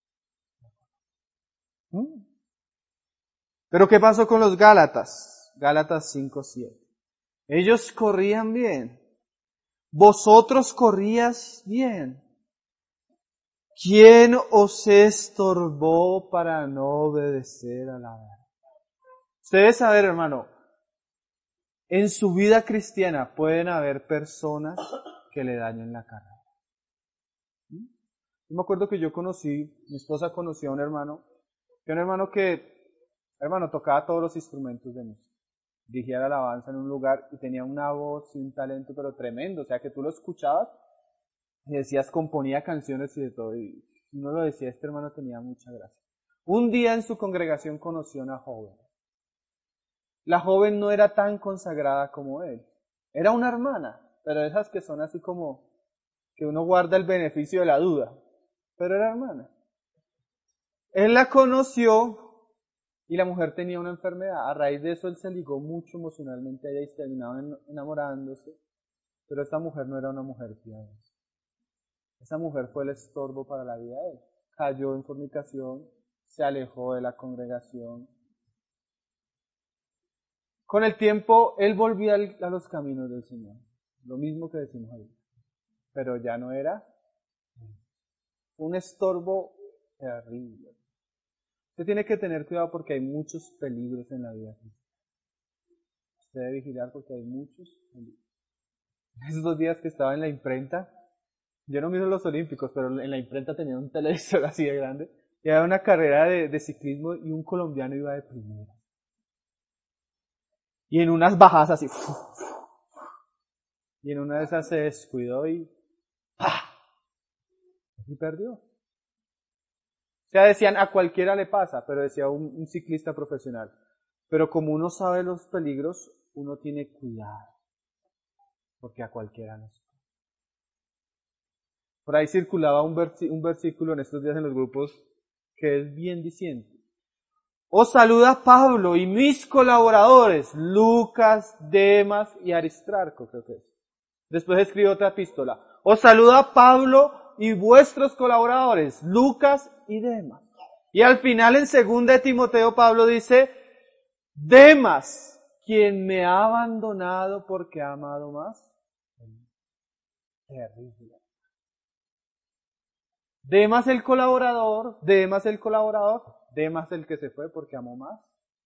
¿Mm? Pero ¿qué pasó con los Gálatas? Gálatas cinco siete. Ellos corrían bien. Vosotros corrías bien. ¿Quién os estorbó para no obedecer a la verdad? Usted debe saber, hermano, en su vida cristiana pueden haber personas que le dañen la carrera. ¿Mm? Yo me acuerdo que yo conocí, mi esposa conoció a un hermano, que un hermano que Hermano, tocaba todos los instrumentos de música. Dirigía la alabanza en un lugar y tenía una voz y un talento pero tremendo. O sea, que tú lo escuchabas y decías, componía canciones y de todo. Y uno lo decía, este hermano tenía mucha gracia. Un día en su congregación conoció a una joven. La joven no era tan consagrada como él. Era una hermana, pero esas que son así como que uno guarda el beneficio de la duda. Pero era hermana. Él la conoció. Y la mujer tenía una enfermedad. A raíz de eso él se ligó mucho emocionalmente a ella y se terminaron enamorándose. Pero esta mujer no era una mujer piadosa. Esa mujer fue el estorbo para la vida de él. Cayó en fornicación, se alejó de la congregación. Con el tiempo él volvió a los caminos del Señor. Lo mismo que decimos ahí. Pero ya no era un estorbo terrible. Usted tiene que tener cuidado porque hay muchos peligros en la vida. Usted debe vigilar porque hay muchos peligros. Esos dos días que estaba en la imprenta, yo no miro los olímpicos, pero en la imprenta tenía un televisor así de grande, y había una carrera de, de ciclismo y un colombiano iba de primera. Y en unas bajadas así, y en una de esas se descuidó y ¡pah! Y perdió. O sea, decían, a cualquiera le pasa, pero decía un, un ciclista profesional. Pero como uno sabe los peligros, uno tiene cuidado. Porque a cualquiera nos pasa. Por ahí circulaba un, versi- un versículo en estos días en los grupos que es bien diciente. Os saluda Pablo y mis colaboradores, Lucas, Demas y Aristarco, creo que es. Después escribe otra epístola. Os saluda Pablo y vuestros colaboradores, Lucas y Demas. Y al final en segunda de Timoteo Pablo dice, Demas, quien me ha abandonado porque ha amado más. Terrible. Demas el colaborador, Demas el colaborador, Demas el que se fue porque amó más.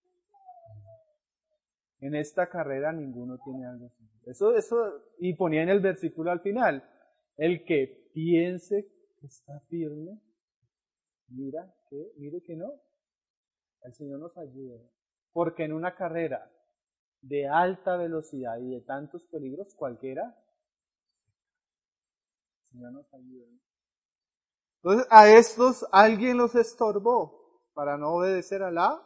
En esta carrera ninguno tiene algo así. Eso, eso, y ponía en el versículo al final, el que piense que está firme, mira que, mire que no, el Señor nos ayude. Porque en una carrera de alta velocidad y de tantos peligros, cualquiera, el Señor nos ayude. Entonces, a estos alguien los estorbó para no obedecer a la.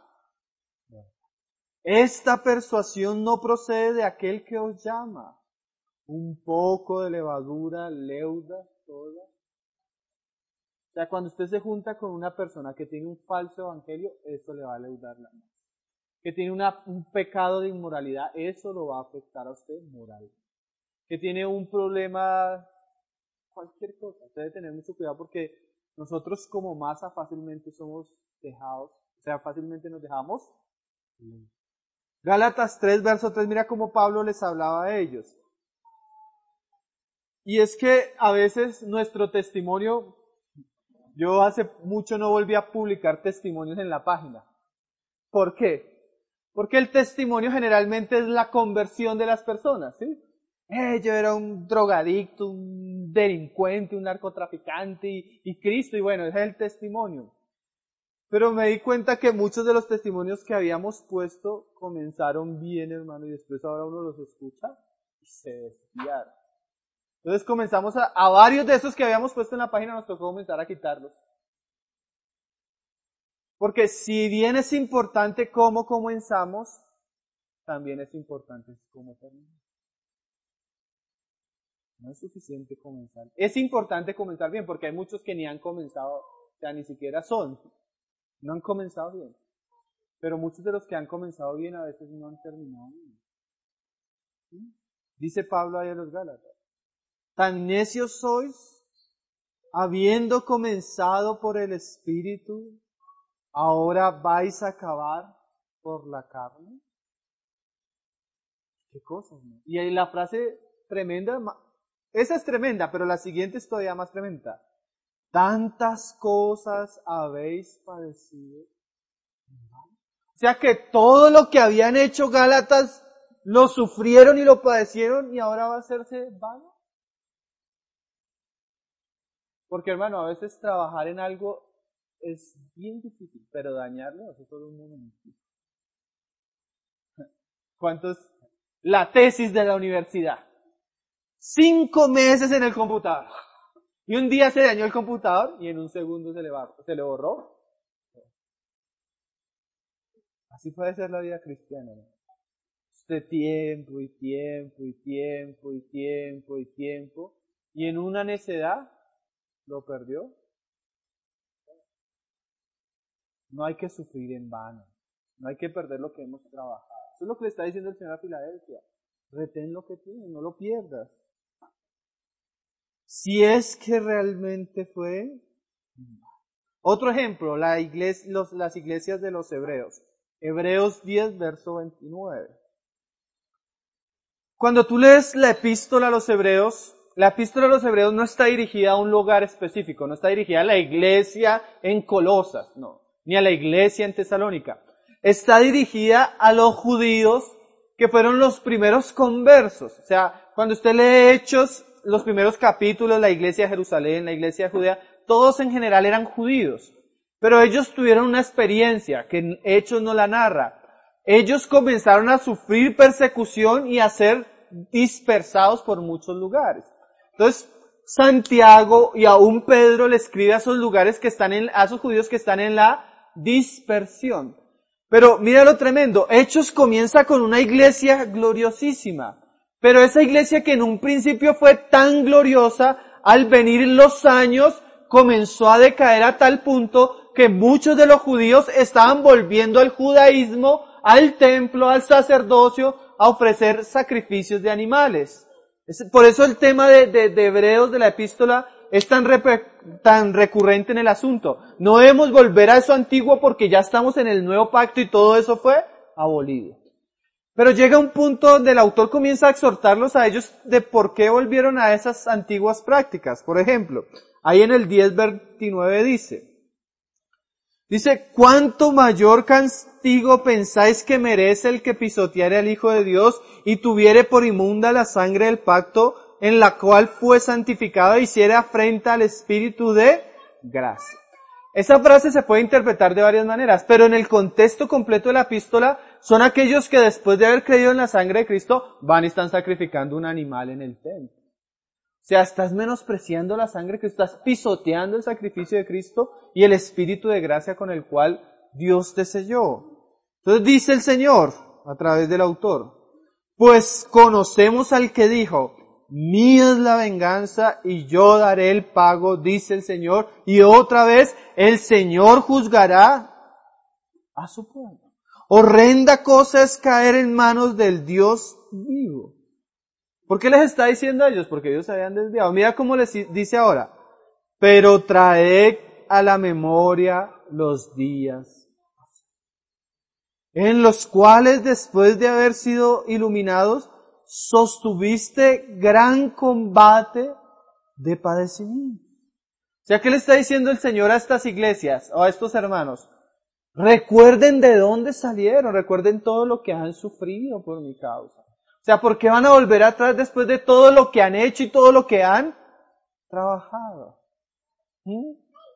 Esta persuasión no procede de aquel que os llama. Un poco de levadura leuda toda. O sea, cuando usted se junta con una persona que tiene un falso evangelio, eso le va a leudar la mente. Que tiene una, un pecado de inmoralidad, eso lo va a afectar a usted moral. Que tiene un problema, cualquier cosa. Usted debe tener mucho cuidado porque nosotros como masa fácilmente somos dejados, o sea, fácilmente nos dejamos. Gálatas tres, verso tres, mira cómo Pablo les hablaba a ellos. Y es que a veces nuestro testimonio, yo hace mucho no volví a publicar testimonios en la página. ¿Por qué? Porque el testimonio generalmente es la conversión de las personas, ¿sí? Eh, yo era un drogadicto, un delincuente, un narcotraficante y, y Cristo, y bueno, ese es el testimonio. Pero me di cuenta que muchos de los testimonios que habíamos puesto comenzaron bien, hermano, y después ahora uno los escucha y se desviaron. Entonces comenzamos a, a varios de esos que habíamos puesto en la página nos tocó comenzar a quitarlos. Porque si bien es importante cómo comenzamos, también es importante cómo terminamos. No es suficiente comenzar. Es importante comenzar bien, porque hay muchos que ni han comenzado, o sea, ni siquiera son. No han comenzado bien. Pero muchos de los que han comenzado bien a veces no han terminado bien. ¿Sí? Dice Pablo ahí a los Gálatas. Tan necios sois, habiendo comenzado por el Espíritu, ahora vais a acabar por la carne. ¿Qué cosas, no? Y ahí la frase tremenda, esa es tremenda, pero la siguiente es todavía más tremenda. Tantas cosas habéis padecido. O sea que todo lo que habían hecho Gálatas lo sufrieron y lo padecieron y ahora va a hacerse vano. Porque hermano, a veces trabajar en algo es bien difícil, pero dañarlo hace todo un momento. ¿Cuántos? La tesis de la universidad. Cinco meses en el computador. Y un día se dañó el computador y en un segundo se le, va, se le borró. Así puede ser la vida cristiana, ¿no? Usted tiempo y tiempo y tiempo y tiempo y tiempo. Y en una necedad lo perdió. No hay que sufrir en vano. No hay que perder lo que hemos trabajado. Eso es lo que le está diciendo el Señor a Filadelfia. Retén lo que tienes, no lo pierdas. Si es que realmente fue. Otro ejemplo, la iglesia, los, las iglesias de los hebreos. Hebreos diez, verso veintinueve. Cuando tú lees la epístola a los hebreos, la epístola a los hebreos no está dirigida a un lugar específico, no está dirigida a la iglesia en Colosas, no, ni a la iglesia en Tesalónica. Está dirigida a los judíos que fueron los primeros conversos. O sea, cuando usted lee Hechos, los primeros capítulos, la iglesia de Jerusalén, la iglesia de Judea, todos en general eran judíos. Pero ellos tuvieron una experiencia que en Hechos no la narra. Ellos comenzaron a sufrir persecución y a ser dispersados por muchos lugares. Entonces, Santiago y aún Pedro le escribe a esos lugares que están en, a esos judíos que están en la dispersión. Pero mira lo tremendo, Hechos comienza con una iglesia gloriosísima. Pero esa iglesia que en un principio fue tan gloriosa, al venir los años, comenzó a decaer a tal punto que muchos de los judíos estaban volviendo al judaísmo, al templo, al sacerdocio, a ofrecer sacrificios de animales. Es, por eso el tema de, de, de Hebreos, de la epístola, es tan, rep- tan recurrente en el asunto. No debemos volver a eso antiguo porque ya estamos en el nuevo pacto y todo eso fue abolido. Pero llega un punto donde el autor comienza a exhortarlos a ellos de por qué volvieron a esas antiguas prácticas. Por ejemplo, ahí en el diez veintinueve dice, dice, ¿cuánto mayor castigo pensáis que merece el que pisoteare al Hijo de Dios y tuviere por inmunda la sangre del pacto en la cual fue santificado e hiciere afrenta al Espíritu de gracia? Esa frase se puede interpretar de varias maneras, pero en el contexto completo de la epístola son aquellos que después de haber creído en la sangre de Cristo van y están sacrificando un animal en el templo. O sea, estás menospreciando la sangre que estás pisoteando el sacrificio de Cristo y el Espíritu de gracia con el cual Dios te selló. Entonces dice el Señor, a través del autor, pues conocemos al que dijo, mía es la venganza y yo daré el pago, dice el Señor, y otra vez el Señor juzgará a su pueblo. Horrenda cosa es caer en manos del Dios vivo. ¿Por qué les está diciendo a ellos? Porque ellos se habían desviado. Mira cómo les dice ahora. Pero traed a la memoria los días en los cuales después de haber sido iluminados, sostuviste gran combate de padecimiento. O sea, ¿qué le está diciendo el Señor a estas iglesias o a estos hermanos? Recuerden de dónde salieron, recuerden todo lo que han sufrido por mi causa. O sea, ¿por qué van a volver atrás después de todo lo que han hecho y todo lo que han trabajado? ¿Mm?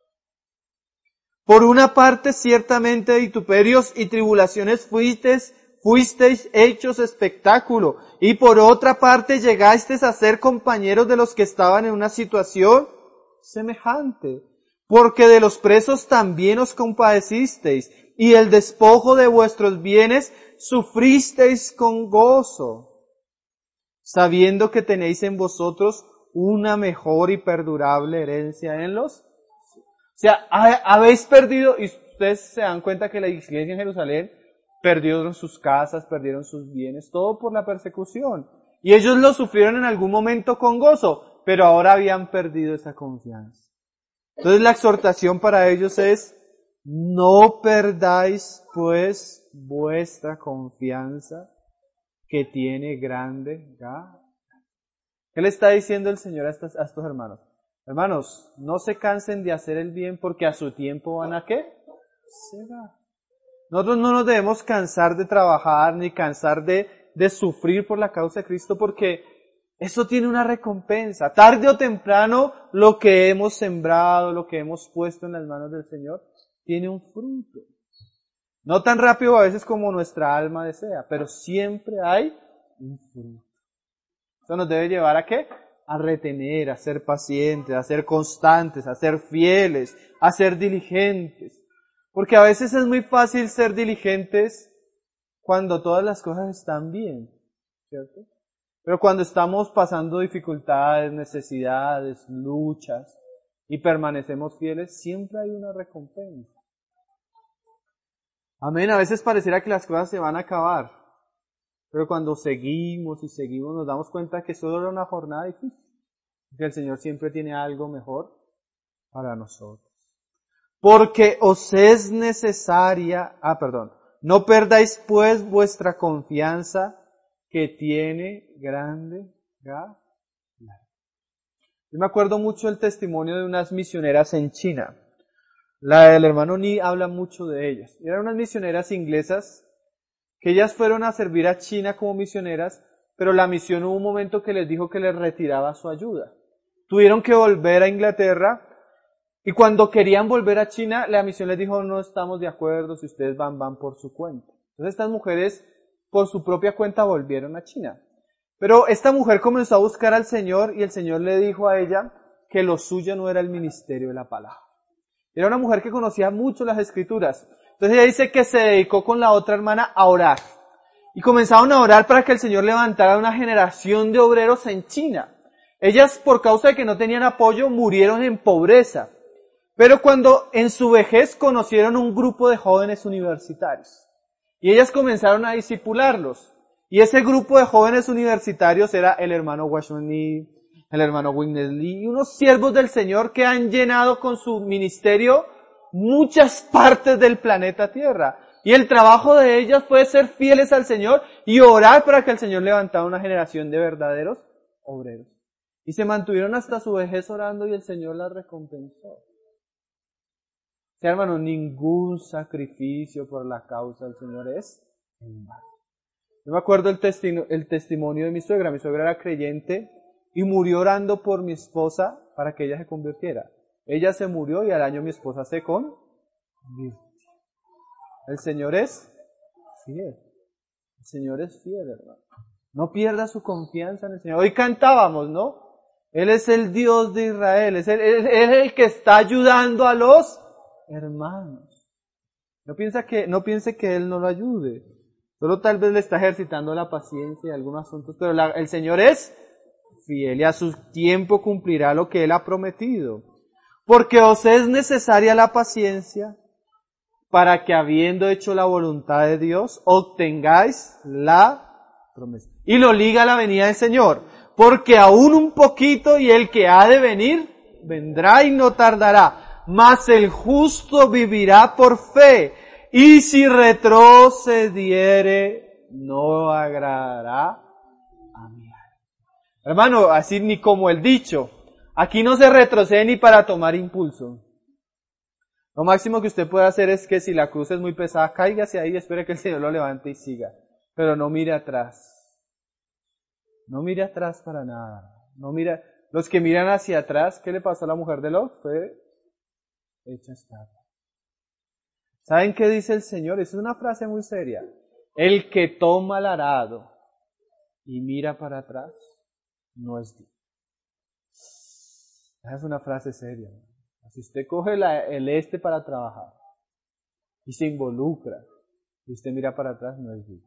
Por una parte, ciertamente, de vituperios y tribulaciones fuisteis, fuisteis hechos espectáculo, y por otra parte llegasteis a ser compañeros de los que estaban en una situación semejante, porque de los presos también os compadecisteis, y el despojo de vuestros bienes sufristeis con gozo, sabiendo que tenéis en vosotros una mejor y perdurable herencia en los... O sea, habéis perdido, y ustedes se dan cuenta que la iglesia en Jerusalén perdieron sus casas, perdieron sus bienes, todo por la persecución. Y ellos lo sufrieron en algún momento con gozo, pero ahora habían perdido esa confianza. Entonces la exhortación para ellos es, no perdáis pues vuestra confianza que tiene grande ganancia. ¿Qué le está diciendo el Señor a estos, a estos hermanos? Hermanos, no se cansen de hacer el bien porque a su tiempo van a ¿qué? Se va. Nosotros no nos debemos cansar de trabajar ni cansar de, de sufrir por la causa de Cristo porque eso tiene una recompensa. Tarde o temprano lo que hemos sembrado, lo que hemos puesto en las manos del Señor, tiene un fruto. No tan rápido a veces como nuestra alma desea, pero siempre hay un fruto. Eso nos debe llevar ¿a qué? A retener, a ser pacientes, a ser constantes, a ser fieles, a ser diligentes. Porque a veces es muy fácil ser diligentes cuando todas las cosas están bien, ¿cierto? Pero cuando estamos pasando dificultades, necesidades, luchas y permanecemos fieles, siempre hay una recompensa. Amén, a veces pareciera que las cosas se van a acabar. Pero cuando seguimos y seguimos nos damos cuenta que solo era una jornada difícil. Que el Señor siempre tiene algo mejor para nosotros. Porque os es necesaria, ah perdón, no perdáis pues vuestra confianza que tiene grande ganancia. Yo me acuerdo mucho el testimonio de unas misioneras en China. La del hermano Ni habla mucho de ellas. Eran unas misioneras inglesas que ellas fueron a servir a China como misioneras, pero la misión hubo un momento que les dijo que les retiraba su ayuda. Tuvieron que volver a Inglaterra y cuando querían volver a China, la misión les dijo, no estamos de acuerdo, si ustedes van, van por su cuenta. Entonces estas mujeres por su propia cuenta volvieron a China. Pero esta mujer comenzó a buscar al Señor y el Señor le dijo a ella que lo suyo no era el ministerio de la palabra. Era una mujer que conocía mucho las Escrituras. Entonces ella dice que se dedicó con la otra hermana a orar. Y comenzaron a orar para que el Señor levantara una generación de obreros en China. Ellas, por causa de que no tenían apoyo, murieron en pobreza. Pero cuando en su vejez conocieron un grupo de jóvenes universitarios. Y ellas comenzaron a discipularlos. Y ese grupo de jóvenes universitarios era el hermano Watchman Nee, el hermano Witness Lee, y unos siervos del Señor que han llenado con su ministerio muchas partes del planeta Tierra. Y el trabajo de ellas fue ser fieles al Señor y orar para que el Señor levantara una generación de verdaderos obreros. Y se mantuvieron hasta su vejez orando y el Señor las recompensó. O sea, hermano, ningún sacrificio por la causa del Señor es en vano. Yo me acuerdo el, testi- el testimonio de mi suegra. Mi suegra era creyente y murió orando por mi esposa para que ella se convirtiera. Ella se murió y al año mi esposa se convirtió. El Señor es fiel. El Señor es fiel, hermano. No pierda su confianza en el Señor. Hoy cantábamos, ¿no? Él es el Dios de Israel. Es el, es, es el que está ayudando a los hermanos. No piensa que, no piense que Él no lo ayude. Solo tal vez le está ejercitando la paciencia y algunos asuntos, pero la, el Señor es fiel y a su tiempo cumplirá lo que Él ha prometido. Porque os es necesaria la paciencia para que habiendo hecho la voluntad de Dios, obtengáis la promesa. Y lo liga a la venida del Señor. Porque aún un poquito y el que ha de venir, vendrá y no tardará. Mas el justo vivirá por fe. Y si retrocediere, no agradará a mi alma. Hermano, así ni como el dicho. Aquí no se retrocede ni para tomar impulso. Lo máximo que usted puede hacer es que si la cruz es muy pesada, cáigase ahí y espere que el Señor lo levante y siga. Pero no mire atrás. No mire atrás para nada. No mira, los que miran hacia atrás, ¿qué le pasó a la mujer de Lot? Fue hecha estatua. ¿Saben qué dice el Señor? Esa es una frase muy seria. El que toma el arado y mira para atrás, no es Dios. Esa es una frase seria. Si usted coge la, el este para trabajar y se involucra y usted mira para atrás, no es Dios.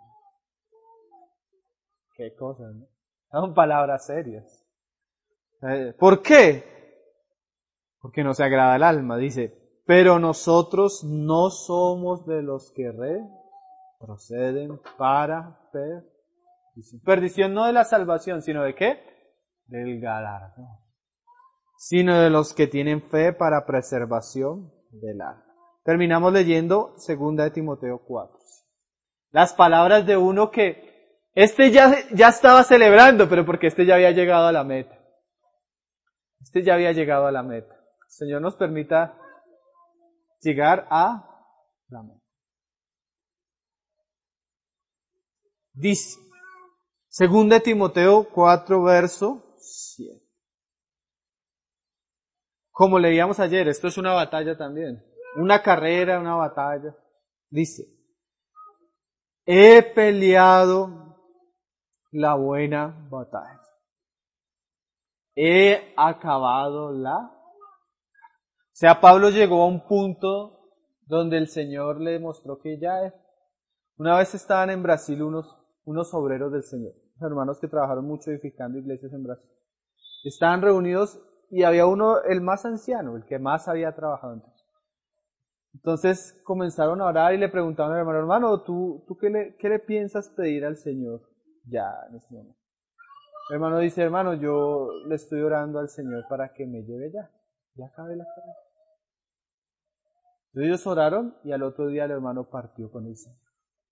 Qué cosas, ¿no? Son palabras serias. ¿Por qué? Porque no se agrada el alma, dice. Pero nosotros no somos de los que retroceden para perdición. Perdición no de la salvación, sino de qué? Del galardón. Sino de los que tienen fe para preservación del alma. Terminamos leyendo segunda de Timoteo cuatro. Las palabras de uno que este ya, ya estaba celebrando, pero porque este ya había llegado a la meta. Este ya había llegado a la meta. El Señor nos permita llegar a la meta. Dice, segunda de Timoteo cuatro, verso siete. Como leíamos ayer, esto es una batalla también. Una carrera, una batalla. Dice, he peleado la buena batalla. He acabado la... O sea, Pablo llegó a un punto donde el Señor le demostró que ya es. Una vez estaban en Brasil unos, unos obreros del Señor, hermanos que trabajaron mucho edificando iglesias en Brasil. Estaban reunidos y había uno, el más anciano, el que más había trabajado entonces. Entonces comenzaron a orar y le preguntaron al hermano, hermano, ¿tú, tú qué, le, qué le piensas pedir al Señor ya en este momento? El hermano dice, hermano, yo le estoy orando al Señor para que me lleve ya. Ya acabé la carrera. Entonces ellos oraron y al otro día el hermano partió con el Señor.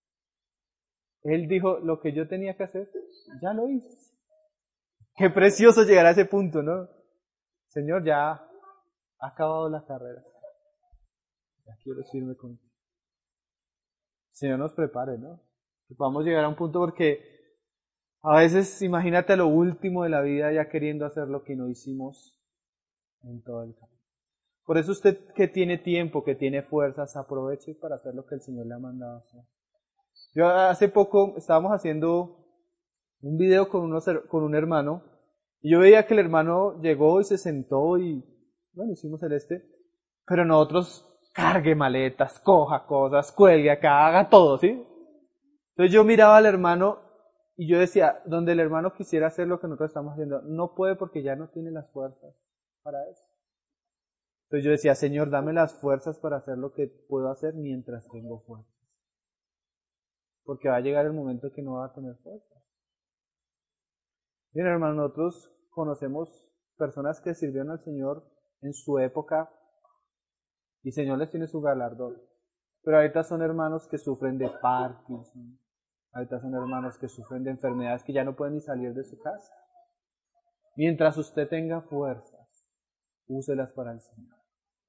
Él dijo, lo que yo tenía que hacer, ya lo hice. Qué precioso llegar a ese punto, ¿no? Señor, ya ha acabado la carrera. Ya quiero irme contigo. Señor nos prepare, ¿no? Que podamos llegar a un punto porque a veces, imagínate lo último de la vida ya queriendo hacer lo que no hicimos en todo el camino. Por eso usted que tiene tiempo, que tiene fuerzas, aproveche para hacer lo que el Señor le ha mandado hacer. Yo hace poco estábamos haciendo un video con, unos, con un hermano y yo veía que el hermano llegó y se sentó y, bueno, hicimos el este, pero nosotros cargue maletas, coja cosas, cuelgue acá, haga todo, ¿sí? Entonces yo miraba al hermano y yo decía, donde el hermano quisiera hacer lo que nosotros estamos haciendo, no puede porque ya no tiene las fuerzas para eso. Entonces yo decía, Señor, dame las fuerzas para hacer lo que puedo hacer mientras tengo fuerzas. porque va a llegar el momento que no va a tener fuerza. Bien, hermanos, nosotros conocemos personas que sirvieron al Señor en su época y el Señor les tiene su galardón. Pero ahorita son hermanos que sufren de Parkinson, ahorita son hermanos que sufren de enfermedades que ya no pueden ni salir de su casa. Mientras usted tenga fuerzas, úselas para el Señor.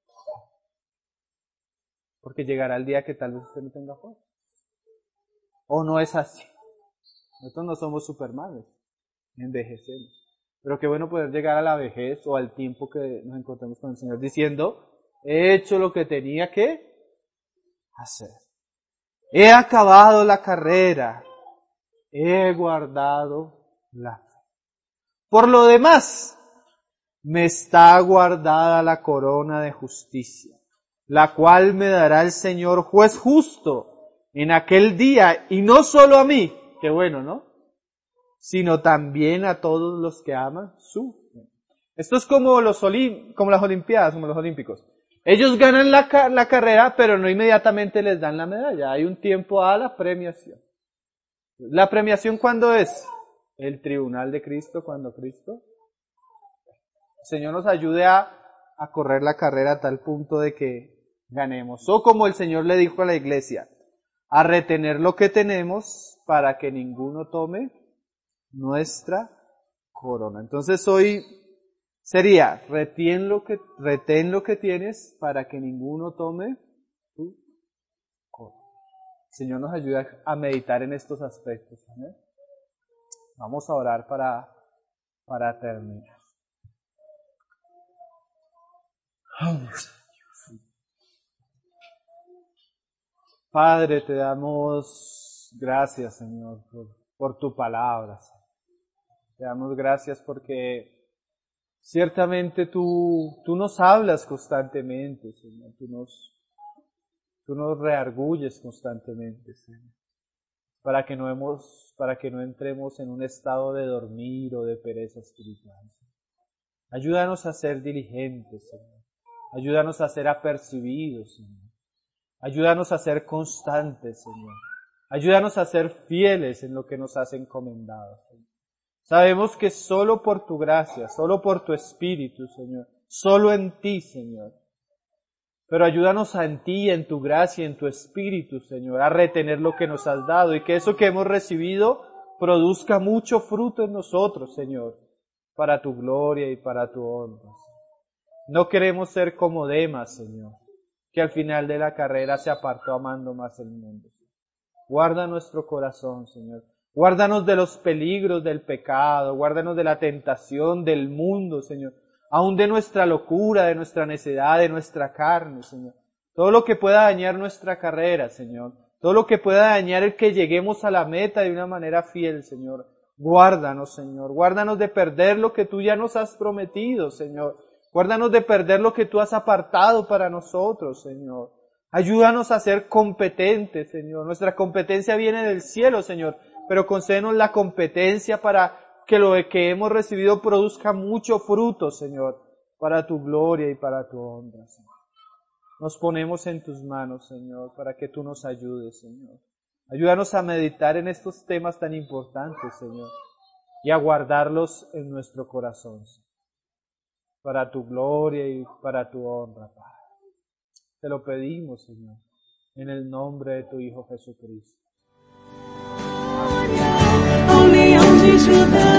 Porque llegará el día que tal vez usted no tenga fuerza. O no es así. Nosotros no somos supermanes, envejecemos. Pero qué bueno poder llegar a la vejez o al tiempo que nos encontremos con el Señor diciendo, he hecho lo que tenía que hacer. He acabado la carrera. He guardado la fe. Por lo demás, me está guardada la corona de justicia, la cual me dará el Señor juez justo en aquel día, y no solo a mí, qué bueno, ¿no? Sino también a todos los que aman su fe. Esto es como los olim, como las olimpiadas, como los olímpicos. Ellos ganan la, la carrera, pero no inmediatamente les dan la medalla. Hay un tiempo a la premiación. ¿La premiación cuándo es? El tribunal de Cristo, cuando Cristo. El Señor nos ayude a, a correr la carrera a tal punto de que ganemos. O como el Señor le dijo a la iglesia, a retener lo que tenemos para que ninguno tome nuestra corona. Entonces hoy sería, retén lo que, retén lo que tienes para que ninguno tome tu corona. El Señor nos ayuda a meditar en estos aspectos. ¿Amén? Vamos a orar para, para terminar. Padre, te damos gracias, Señor, por, por tu palabra. Te damos gracias porque ciertamente tú, tú nos hablas constantemente, Señor. Tú nos, tú nos reargulles constantemente, Señor. Para que no hemos, para que no entremos en un estado de dormir o de pereza espiritual. Ayúdanos a ser diligentes, Señor. Ayúdanos a ser apercibidos, Señor. Ayúdanos a ser constantes, Señor. Ayúdanos a ser fieles en lo que nos has encomendado, Señor. Sabemos que solo por tu gracia, solo por tu Espíritu, Señor, solo en ti, Señor. Pero ayúdanos a en ti, en tu gracia, en tu Espíritu, Señor, a retener lo que nos has dado y que eso que hemos recibido produzca mucho fruto en nosotros, Señor, para tu gloria y para tu honra. No queremos ser como Demas, Señor, que al final de la carrera se apartó amando más el mundo. Guarda nuestro corazón, Señor. Guárdanos de los peligros del pecado, guárdanos de la tentación del mundo, Señor. Aún de nuestra locura, de nuestra necedad, de nuestra carne, Señor. Todo lo que pueda dañar nuestra carrera, Señor. Todo lo que pueda dañar el que lleguemos a la meta de una manera fiel, Señor. Guárdanos, Señor. Guárdanos de perder lo que tú ya nos has prometido, Señor. Guárdanos de perder lo que tú has apartado para nosotros, Señor. Ayúdanos a ser competentes, Señor. Nuestra competencia viene del cielo, Señor. Pero concédenos la competencia para que lo que hemos recibido produzca mucho fruto, Señor, para tu gloria y para tu honra, Señor. Nos ponemos en tus manos, Señor, para que tú nos ayudes, Señor. Ayúdanos a meditar en estos temas tan importantes, Señor, y a guardarlos en nuestro corazón, Señor, para tu gloria y para tu honra, Padre. Te lo pedimos, Señor, en el nombre de tu Hijo Jesucristo. Ao leão de Judá.